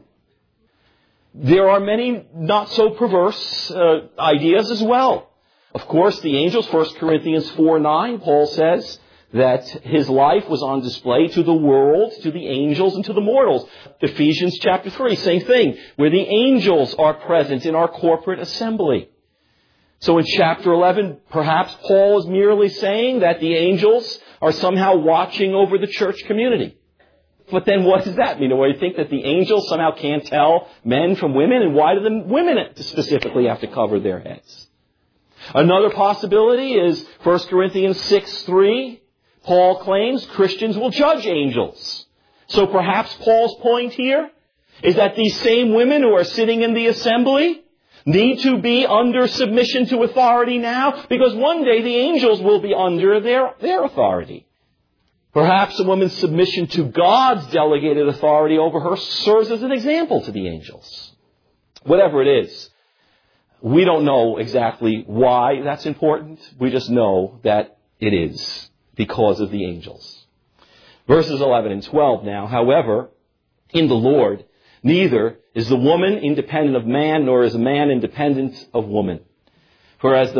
There are many not so perverse ideas as well. Of course, the angels, 1 Corinthians 4:9, Paul says that his life was on display to the world, to the angels, and to the mortals. Ephesians chapter 3, same thing, where the angels are present in our corporate assembly. So in chapter 11, perhaps Paul is merely saying that the angels are somehow watching over the church community. But then what does that mean? Do you think that the angels somehow can't tell men from women? And why do the women specifically have to cover their heads? Another possibility is 1 Corinthians 6:3. Paul claims Christians will judge angels. So perhaps Paul's point here is that these same women who are sitting in the assembly need to be under submission to authority now, because one day the angels will be under their authority. Perhaps a woman's submission to God's delegated authority over her serves as an example to the angels. Whatever it is, we don't know exactly why that's important. We just know that it is because of the angels. Verses 11 and 12 now. However, in the Lord, neither is the woman independent of man, nor is a man independent of woman. For as the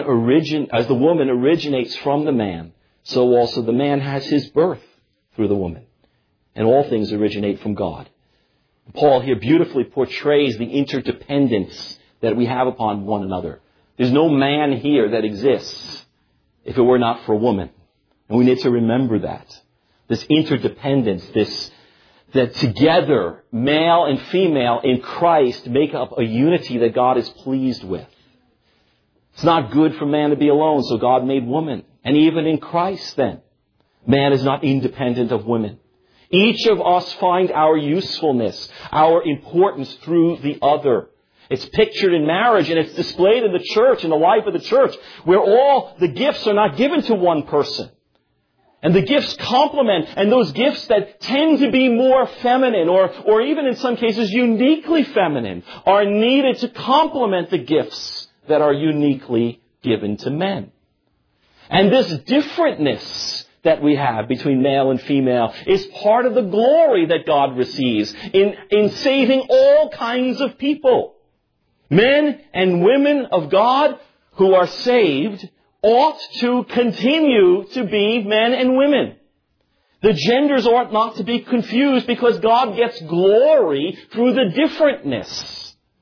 woman originates from the man, so also the man has his birth through the woman. And all things originate from God. Paul here beautifully portrays the interdependence that we have upon one another. There's no man here that exists if it were not for a woman. And we need to remember that. This interdependence, that together, male and female in Christ make up a unity that God is pleased with. It's not good for man to be alone, so God made woman. And even in Christ then, man is not independent of women. Each of us find our usefulness, our importance through the other. It's pictured in marriage and it's displayed in the church, in the life of the church, where all the gifts are not given to one person. And the gifts complement, and those gifts that tend to be more feminine, or even in some cases uniquely feminine, are needed to complement the gifts that are uniquely given to men. And this differentness that we have between male and female is part of the glory that God receives in saving all kinds of people. Men and women of God who are saved ought to continue to be men and women. The genders ought not to be confused because God gets glory through the differentness.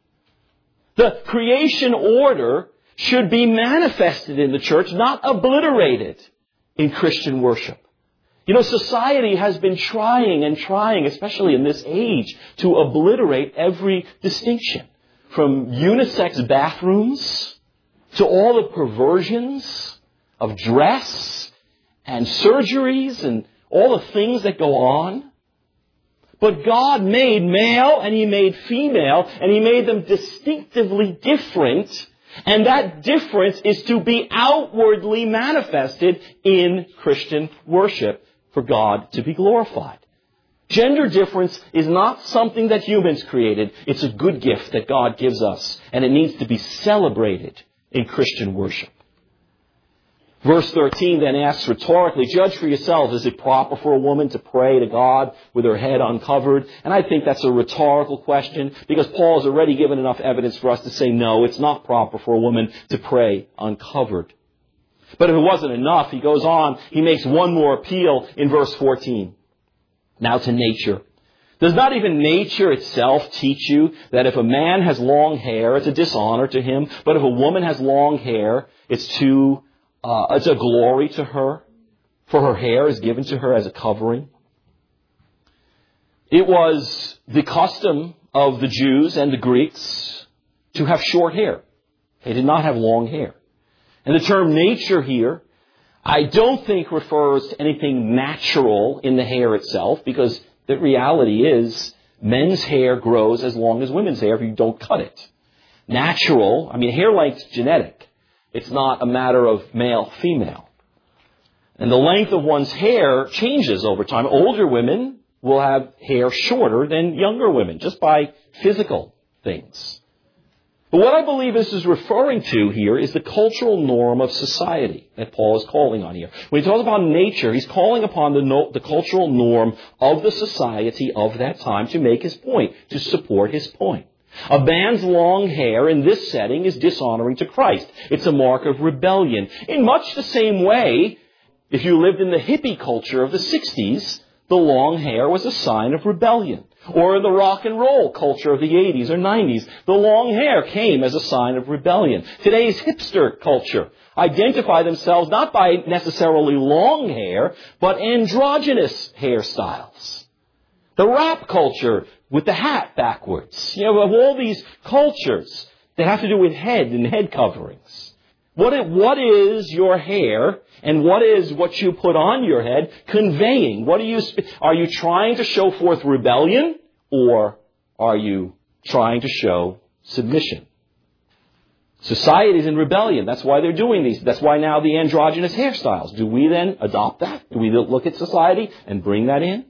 The creation order should be manifested in the church, not obliterated in Christian worship. Society has been trying, especially in this age, to obliterate every distinction. From unisex bathrooms to all the perversions of dress and surgeries and all the things that go on. But God made male and He made female, and He made them distinctively different. And that difference is to be outwardly manifested in Christian worship for God to be glorified. Gender difference is not something that humans created. It's a good gift that God gives us, and it needs to be celebrated in Christian worship. Verse 13 then asks rhetorically, judge for yourselves, is it proper for a woman to pray to God with her head uncovered? And I think that's a rhetorical question because Paul has already given enough evidence for us to say no, it's not proper for a woman to pray uncovered. But if it wasn't enough, he goes on, he makes one more appeal in verse 14. Now to nature. Does not even nature itself teach you that if a man has long hair, it's a dishonor to him, but if a woman has long hair, it's a glory to her, for her hair is given to her as a covering. It was the custom of the Jews and the Greeks to have short hair. They did not have long hair. And the term nature here, I don't think refers to anything natural in the hair itself, because the reality is men's hair grows as long as women's hair if you don't cut it. Natural, hair length's genetic. It's not a matter of male-female. And the length of one's hair changes over time. Older women will have hair shorter than younger women, just by physical things. But what I believe this is referring to here is the cultural norm of society that Paul is calling on here. When he talks about nature, he's calling upon the cultural norm of the society of that time to make his point, to support his point. A man's long hair in this setting is dishonoring to Christ. It's a mark of rebellion. In much the same way, if you lived in the hippie culture of the 60s, the long hair was a sign of rebellion. Or in the rock and roll culture of the 80s or 90s, the long hair came as a sign of rebellion. Today's hipster culture identify themselves not by necessarily long hair, but androgynous hairstyles. The rap culture with the hat backwards. You know, of all these cultures that have to do with head and head coverings. What is your hair and what is what you put on your head conveying? Are you trying to show forth rebellion or are you trying to show submission? Society is in rebellion. That's why they're doing these. That's why now the androgynous hairstyles. Do we then adopt that? Do we look at society and bring that in?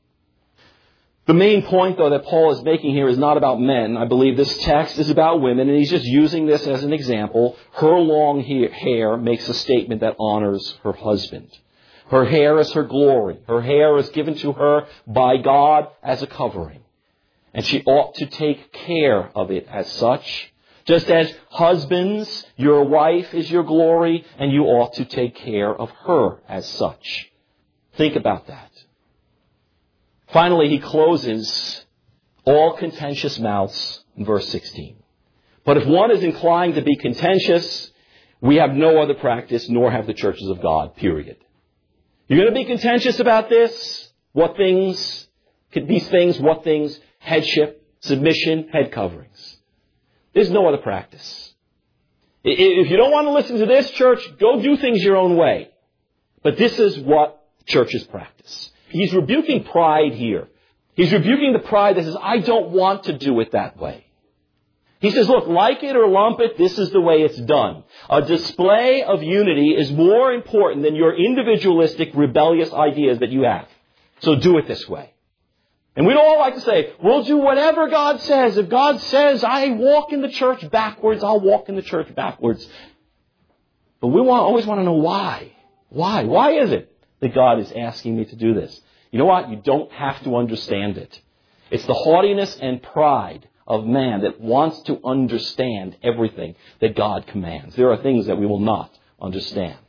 The main point, though, that Paul is making here is not about men. I believe this text is about women, and he's just using this as an example. Her long hair makes a statement that honors her husband. Her hair is her glory. Her hair is given to her by God as a covering. And she ought to take care of it as such. Just as husbands, your wife is your glory, and you ought to take care of her as such. Think about that. Finally, he closes all contentious mouths in verse 16. But if one is inclined to be contentious, we have no other practice, nor have the churches of God, period. You're going to be contentious about this? What things? These things, what things? Headship, submission, head coverings. There's no other practice. If you don't want to listen to this, church, go do things your own way. But this is what churches practice. He's rebuking pride here. He's rebuking the pride that says, I don't want to do it that way. He says, look, like it or lump it, this is the way it's done. A display of unity is more important than your individualistic, rebellious ideas that you have. So do it this way. And we'd all like to say, we'll do whatever God says. If God says, I walk in the church backwards, I'll walk in the church backwards. But we always want to know why. Why? Why is it that God is asking me to do this? You know what? You don't have to understand it. It's the haughtiness and pride of man that wants to understand everything that God commands. There are things that we will not understand.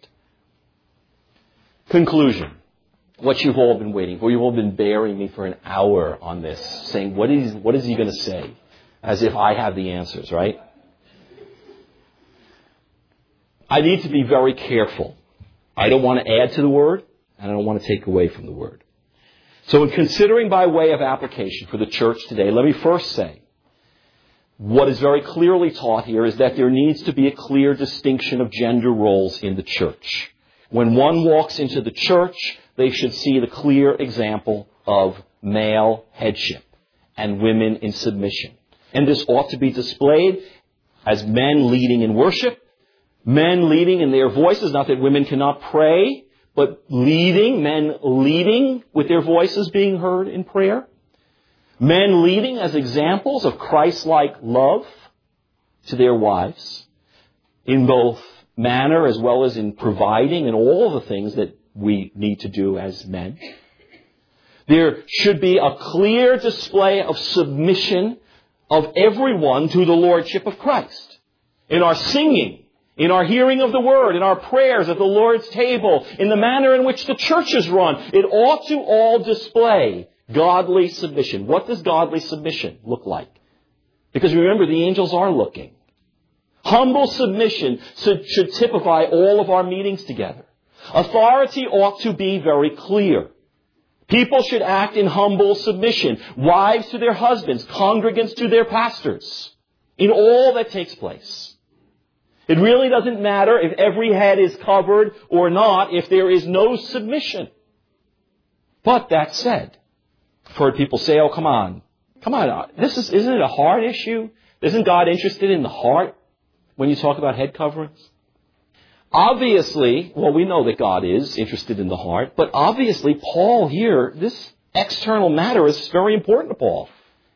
Conclusion. What you've all been waiting for. You've all been bearing me for an hour on this, saying, what is he going to say? As if I have the answers, right? I need to be very careful. I don't want to add to the word, and I don't want to take away from the word. So in considering by way of application for the church today, let me first say, what is very clearly taught here is that there needs to be a clear distinction of gender roles in the church. When one walks into the church, they should see the clear example of male headship and women in submission. And this ought to be displayed as men leading in worship, men leading in their voices, not that women cannot pray, but men leading with their voices being heard in prayer. Men leading as examples of Christ-like love to their wives in both manner as well as in providing and all the things that we need to do as men. There should be a clear display of submission of everyone to the lordship of Christ. In our singing, in our hearing of the word, in our prayers at the Lord's table, in the manner in which the church is run, it ought to all display godly submission. What does godly submission look like? Because remember, the angels are looking. Humble submission should typify all of our meetings together. Authority ought to be very clear. People should act in humble submission. Wives to their husbands, congregants to their pastors, in all that takes place. It really doesn't matter if every head is covered or not if there is no submission. But that said, I've heard people say, oh, come on, isn't it a heart issue? Isn't God interested in the heart when you talk about head coverings? Obviously, well, we know that God is interested in the heart, but obviously Paul here, this external matter is very important to Paul.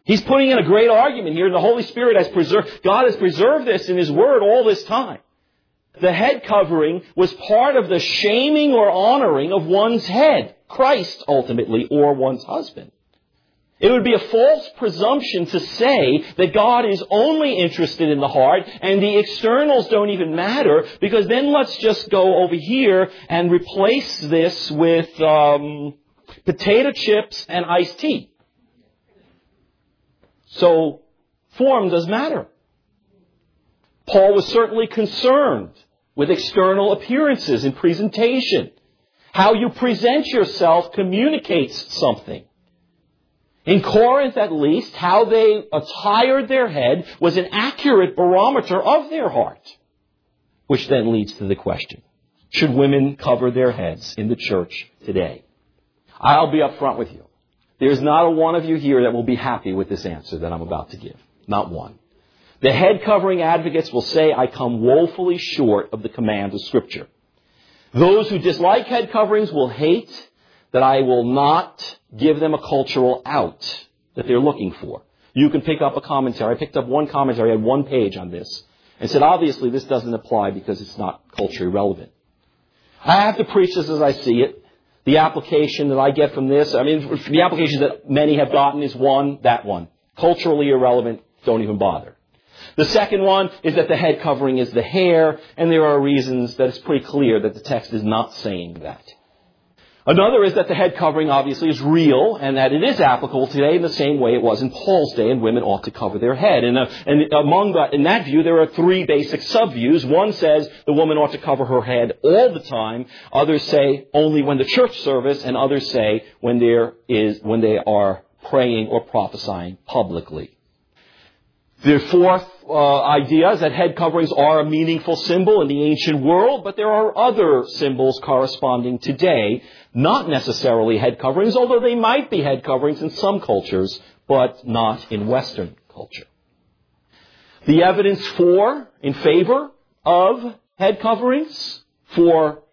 He's putting in a great argument here. The Holy Spirit God has preserved this in His Word all this time. The head covering was part of the shaming or honoring of one's head, Christ ultimately, or one's husband. It would be a false presumption to say that God is only interested in the heart and the externals don't even matter, because then let's just go over here and replace this with potato chips and iced tea. So form does matter. Paul was certainly concerned with external appearances and presentation. How you present yourself communicates something. In Corinth, at least, how they attired their head was an accurate barometer of their heart. Which then leads to the question, should women cover their heads in the church today? I'll be up front with you. There's not a one of you here that will be happy with this answer that I'm about to give. Not one. The head covering advocates will say, I come woefully short of the commands of Scripture. Those who dislike head coverings will hate that I will not give them a cultural out that they're looking for. You can pick up a commentary. I picked up one commentary, I had one page on this, and said, obviously this doesn't apply because it's not culturally relevant. I have to preach this as I see it. The application that I get from this, the applications that many have gotten is that one. Culturally irrelevant, don't even bother. The second one is that the head covering is the hair, and there are reasons that it's pretty clear that the text is not saying that. Another is that the head covering obviously is real, and that it is applicable today in the same way it was in Paul's day, and women ought to cover their head. And in that view, there are three basic sub-views. One says the woman ought to cover her head all the time. Others say only when the church service, and others say when they are praying or prophesying publicly. The fourth idea is that head coverings are a meaningful symbol in the ancient world, but there are other symbols corresponding today, not necessarily head coverings, although they might be head coverings in some cultures, but not in Western culture. The evidence in favor of head coverings not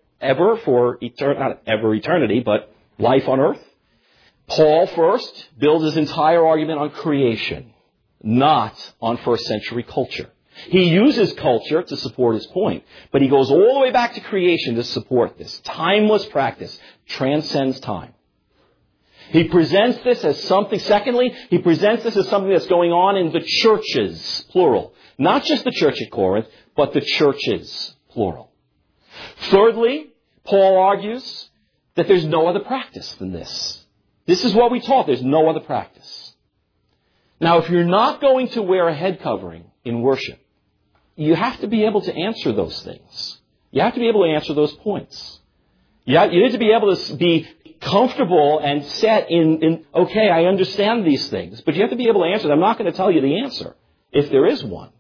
ever eternity, but life on earth. Paul first builds his entire argument on creation, not on first century culture. He uses culture to support his point, but he goes all the way back to creation to support this. Timeless practice transcends time. He presents this as something, secondly, he presents this as something that's going on in the churches, plural. Not just the church at Corinth, but the churches, plural. Thirdly, Paul argues that there's no other practice than this. This is what we taught. There's no other practice. Now, if you're not going to wear a head covering in worship, you have to be able to answer those things. You have to be able to answer those points. You need to be able to be comfortable and set in, okay, I understand these things, but you have to be able to answer them. I'm not going to tell you the answer, if there is one.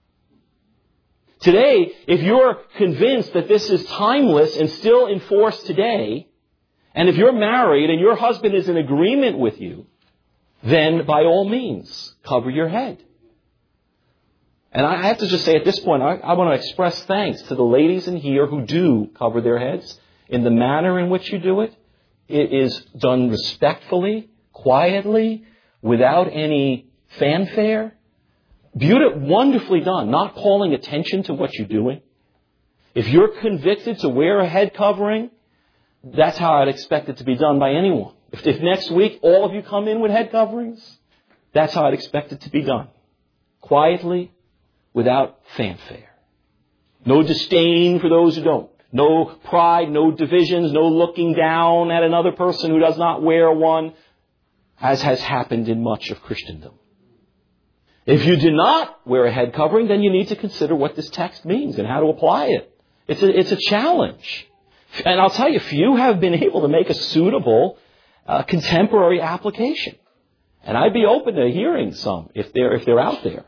Today, if you're convinced that this is timeless and still in force today, and if you're married and your husband is in agreement with you, then by all means, cover your head. And I have to just say at this point, I want to express thanks to the ladies in here who do cover their heads in the manner in which you do it. It is done respectfully, quietly, without any fanfare. Wonderfully done, not calling attention to what you're doing. If you're convicted to wear a head covering, that's how I'd expect it to be done by anyone. If next week all of you come in with head coverings, that's how I'd expect it to be done. Quietly, without fanfare. No disdain for those who don't. No pride, no divisions, no looking down at another person who does not wear one, as has happened in much of Christendom. If you do not wear a head covering, then you need to consider what this text means and how to apply it. It's a challenge. And I'll tell you, few have been able to make a suitable contemporary application. And I'd be open to hearing some if they're out there.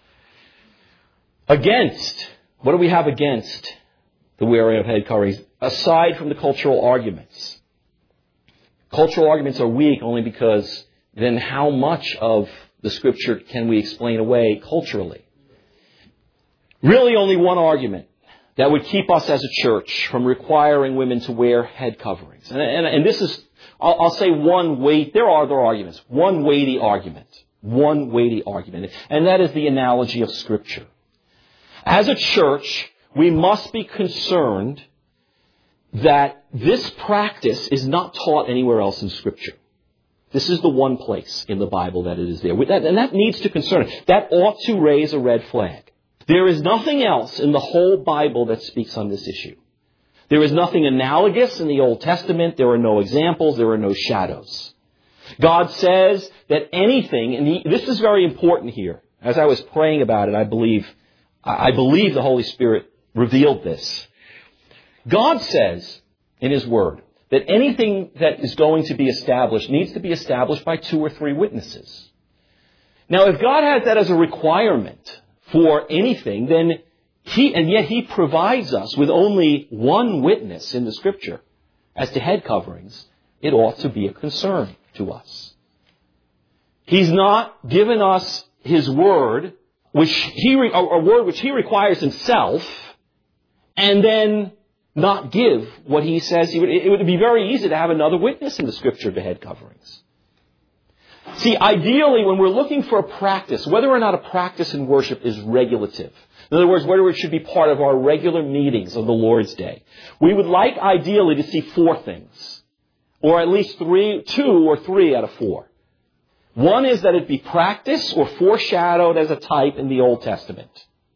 What do we have against the wearing of head coverings, aside from the cultural arguments? Cultural arguments are weak only because then how much of the Scripture can we explain away culturally? Really only one argument that would keep us as a church from requiring women to wear head coverings. And this is, I'll say there are other arguments. One weighty argument one weighty argument, and that is the analogy of Scripture. As a church, we must be concerned that this practice is not taught anywhere else in Scripture. This is the one place in the Bible that it is there. And that needs to concern us. That ought to raise a red flag. There is nothing else in the whole Bible that speaks on this issue. There is nothing analogous in the Old Testament. There are no examples. There are no shadows. God says that anything, and this is very important here. As I was praying about it, I believe the Holy Spirit revealed this. God says in His Word that anything that is going to be established needs to be established by 2 or 3 witnesses. Now, if God has that as a requirement for anything, then yet He provides us with only one witness in the Scripture as to head coverings, it ought to be a concern to us. He's not given us His Word, a word which He requires Himself, and then not give what He says He would. It would be very easy to have another witness in the Scripture to head coverings. See, ideally, when we're looking for a practice, whether or not a practice in worship is regulative, in other words, whether it should be part of our regular meetings of the Lord's Day, we would like ideally to see 4 things, or at least 2 or 3 out of 4. One is that it be practiced or foreshadowed as a type in the Old Testament.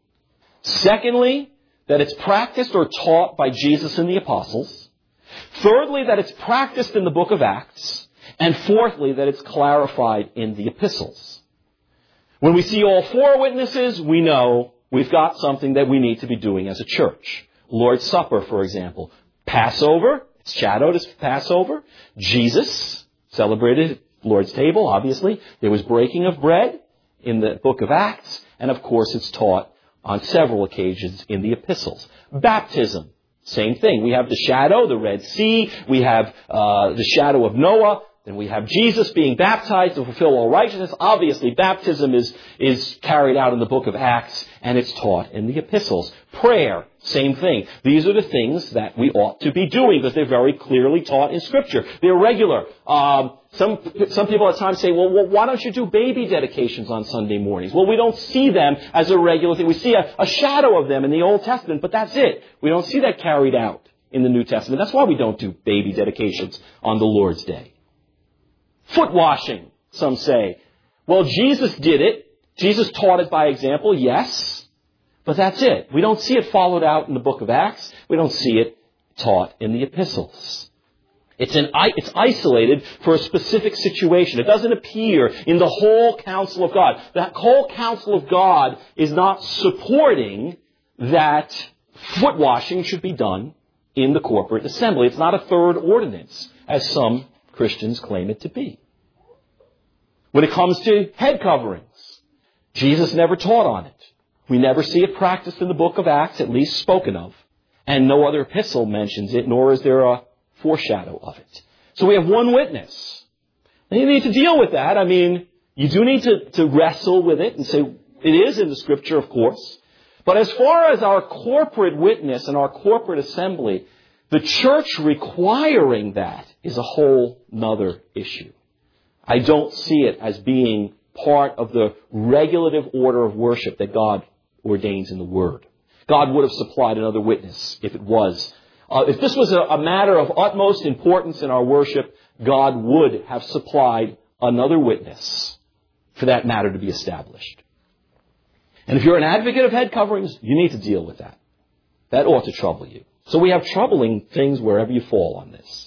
Secondly, that it's practiced or taught by Jesus and the apostles. Thirdly, that it's practiced in the book of Acts. And fourthly, that it's clarified in the epistles. When we see all 4 witnesses, we know we've got something that we need to be doing as a church. Lord's Supper, for example. Passover, it's shadowed as Passover. Jesus celebrated Lord's table, obviously. There was breaking of bread in the book of Acts. And of course, it's taught on several occasions in the epistles. Baptism, same thing. We have the shadow, the Red Sea. We have the shadow of Noah. Then we have Jesus being baptized to fulfill all righteousness. Obviously, baptism is carried out in the book of Acts, and it's taught in the epistles. Prayer, same thing. These are the things that we ought to be doing because they're very clearly taught in Scripture. They're regular. Some people at times say, well, why don't you do baby dedications on Sunday mornings? Well, we don't see them as a regular thing. We see a shadow of them in the Old Testament, but that's it. We don't see that carried out in the New Testament. That's why we don't do baby dedications on the Lord's Day. Foot washing, some say. Well, Jesus did it. Jesus taught it by example, yes. But that's it. We don't see it followed out in the book of Acts. We don't see it taught in the epistles. It's isolated for a specific situation. It doesn't appear in the whole counsel of God. The whole counsel of God is not supporting that foot washing should be done in the corporate assembly. It's not a third ordinance, as some Christians claim it to be. When it comes to head coverings, Jesus never taught on it. We never see it practiced in the book of Acts, at least spoken of. And no other epistle mentions it, nor is there a foreshadow of it. So we have one witness. And you need to deal with that. I mean, you do need to wrestle with it and say, it is in the Scripture, of course. But as far as our corporate witness and our corporate assembly, the church requiring that is a whole nother issue. I don't see it as being part of the regulative order of worship that God ordains in the Word. God would have supplied another witness if it was. If this was a matter of utmost importance in our worship, God would have supplied another witness for that matter to be established. And if you're an advocate of head coverings, you need to deal with that. That ought to trouble you. So we have troubling things wherever you fall on this.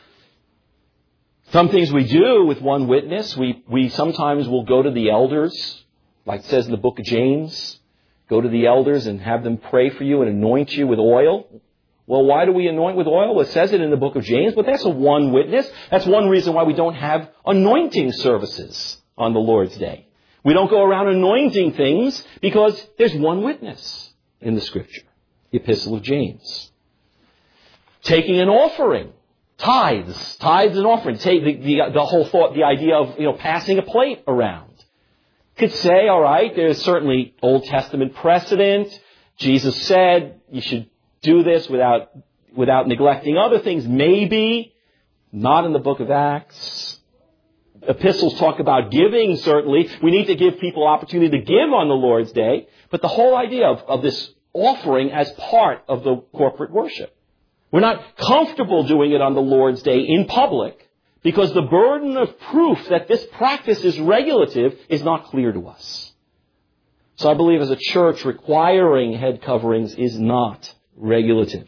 Some things we do with one witness, we sometimes will go to the elders, like it says in the book of James, go to the elders and have them pray for you and anoint you with oil. Well, why do we anoint with oil? Well, it says it in the book of James, but that's a one witness. That's one reason why we don't have anointing services on the Lord's Day. We don't go around anointing things because there's one witness in the Scripture, the Epistle of James. Taking an offering. Tithes and offerings. Take the whole thought, the idea of, passing a plate around. Could say, all right, there's certainly Old Testament precedent. Jesus said you should do this without neglecting other things. Maybe not in the book of Acts. epistles talk about giving, certainly. We need to give people opportunity to give on the Lord's Day. But the whole idea of this offering as part of the corporate worship. We're not comfortable doing it on the Lord's Day in public because the burden of proof that this practice is regulative is not clear to us. So I believe as a church, requiring head coverings is not regulative.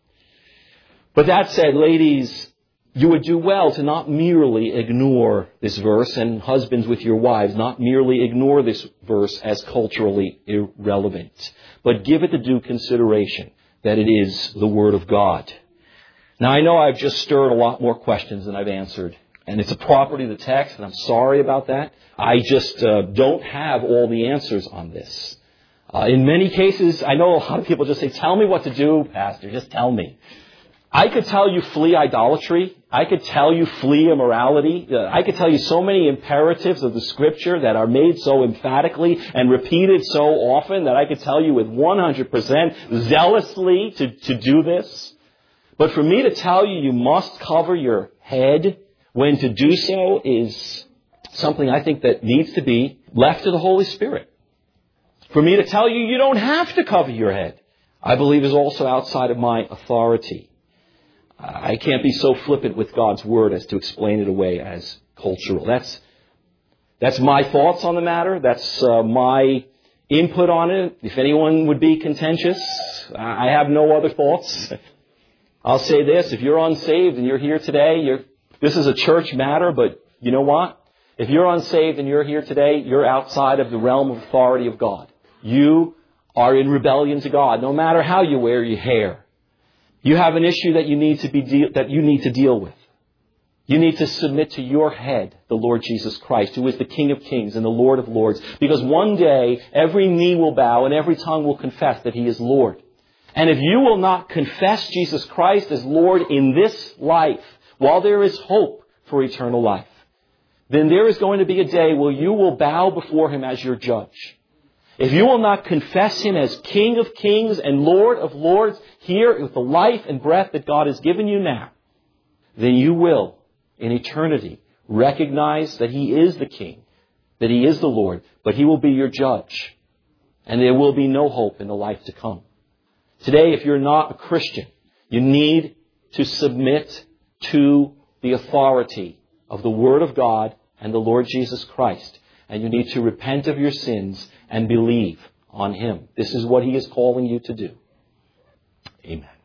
But that said, ladies, you would do well to not merely ignore this verse, and husbands with your wives, not merely ignore this verse as culturally irrelevant, but give it the due consideration that it is the Word of God. Now, I know I've just stirred a lot more questions than I've answered, and it's a property of the text, and I'm sorry about that. I just don't have all the answers on this. In many cases, I know a lot of people just say, tell me what to do, Pastor, just tell me. I could tell you flee idolatry. I could tell you flee immorality. I could tell you so many imperatives of the Scripture that are made so emphatically and repeated so often that I could tell you with 100% zealously to do this. But for me to tell you you must cover your head when to do so is something I think that needs to be left to the Holy Spirit. For me to tell you you don't have to cover your head, I believe is also outside of my authority. I can't be so flippant with God's Word as to explain it away as cultural. That's my thoughts on the matter. That's my input on it. If anyone would be contentious, I have no other thoughts. I'll say this, if you're unsaved and you're here today, this is a church matter, but you know what? If you're unsaved and you're here today, you're outside of the realm of authority of God. You are in rebellion to God, no matter how you wear your hair. You have an issue that you need to deal with. You need to submit to your head, the Lord Jesus Christ, who is the King of Kings and the Lord of Lords. Because one day, every knee will bow and every tongue will confess that He is Lord. And if you will not confess Jesus Christ as Lord in this life, while there is hope for eternal life, then there is going to be a day where you will bow before Him as your judge. If you will not confess Him as King of Kings and Lord of Lords here with the life and breath that God has given you now, then you will, in eternity, recognize that He is the King, that He is the Lord, but He will be your judge. And there will be no hope in the life to come. Today, if you're not a Christian, you need to submit to the authority of the Word of God and the Lord Jesus Christ. And you need to repent of your sins and believe on Him. This is what He is calling you to do. Amen.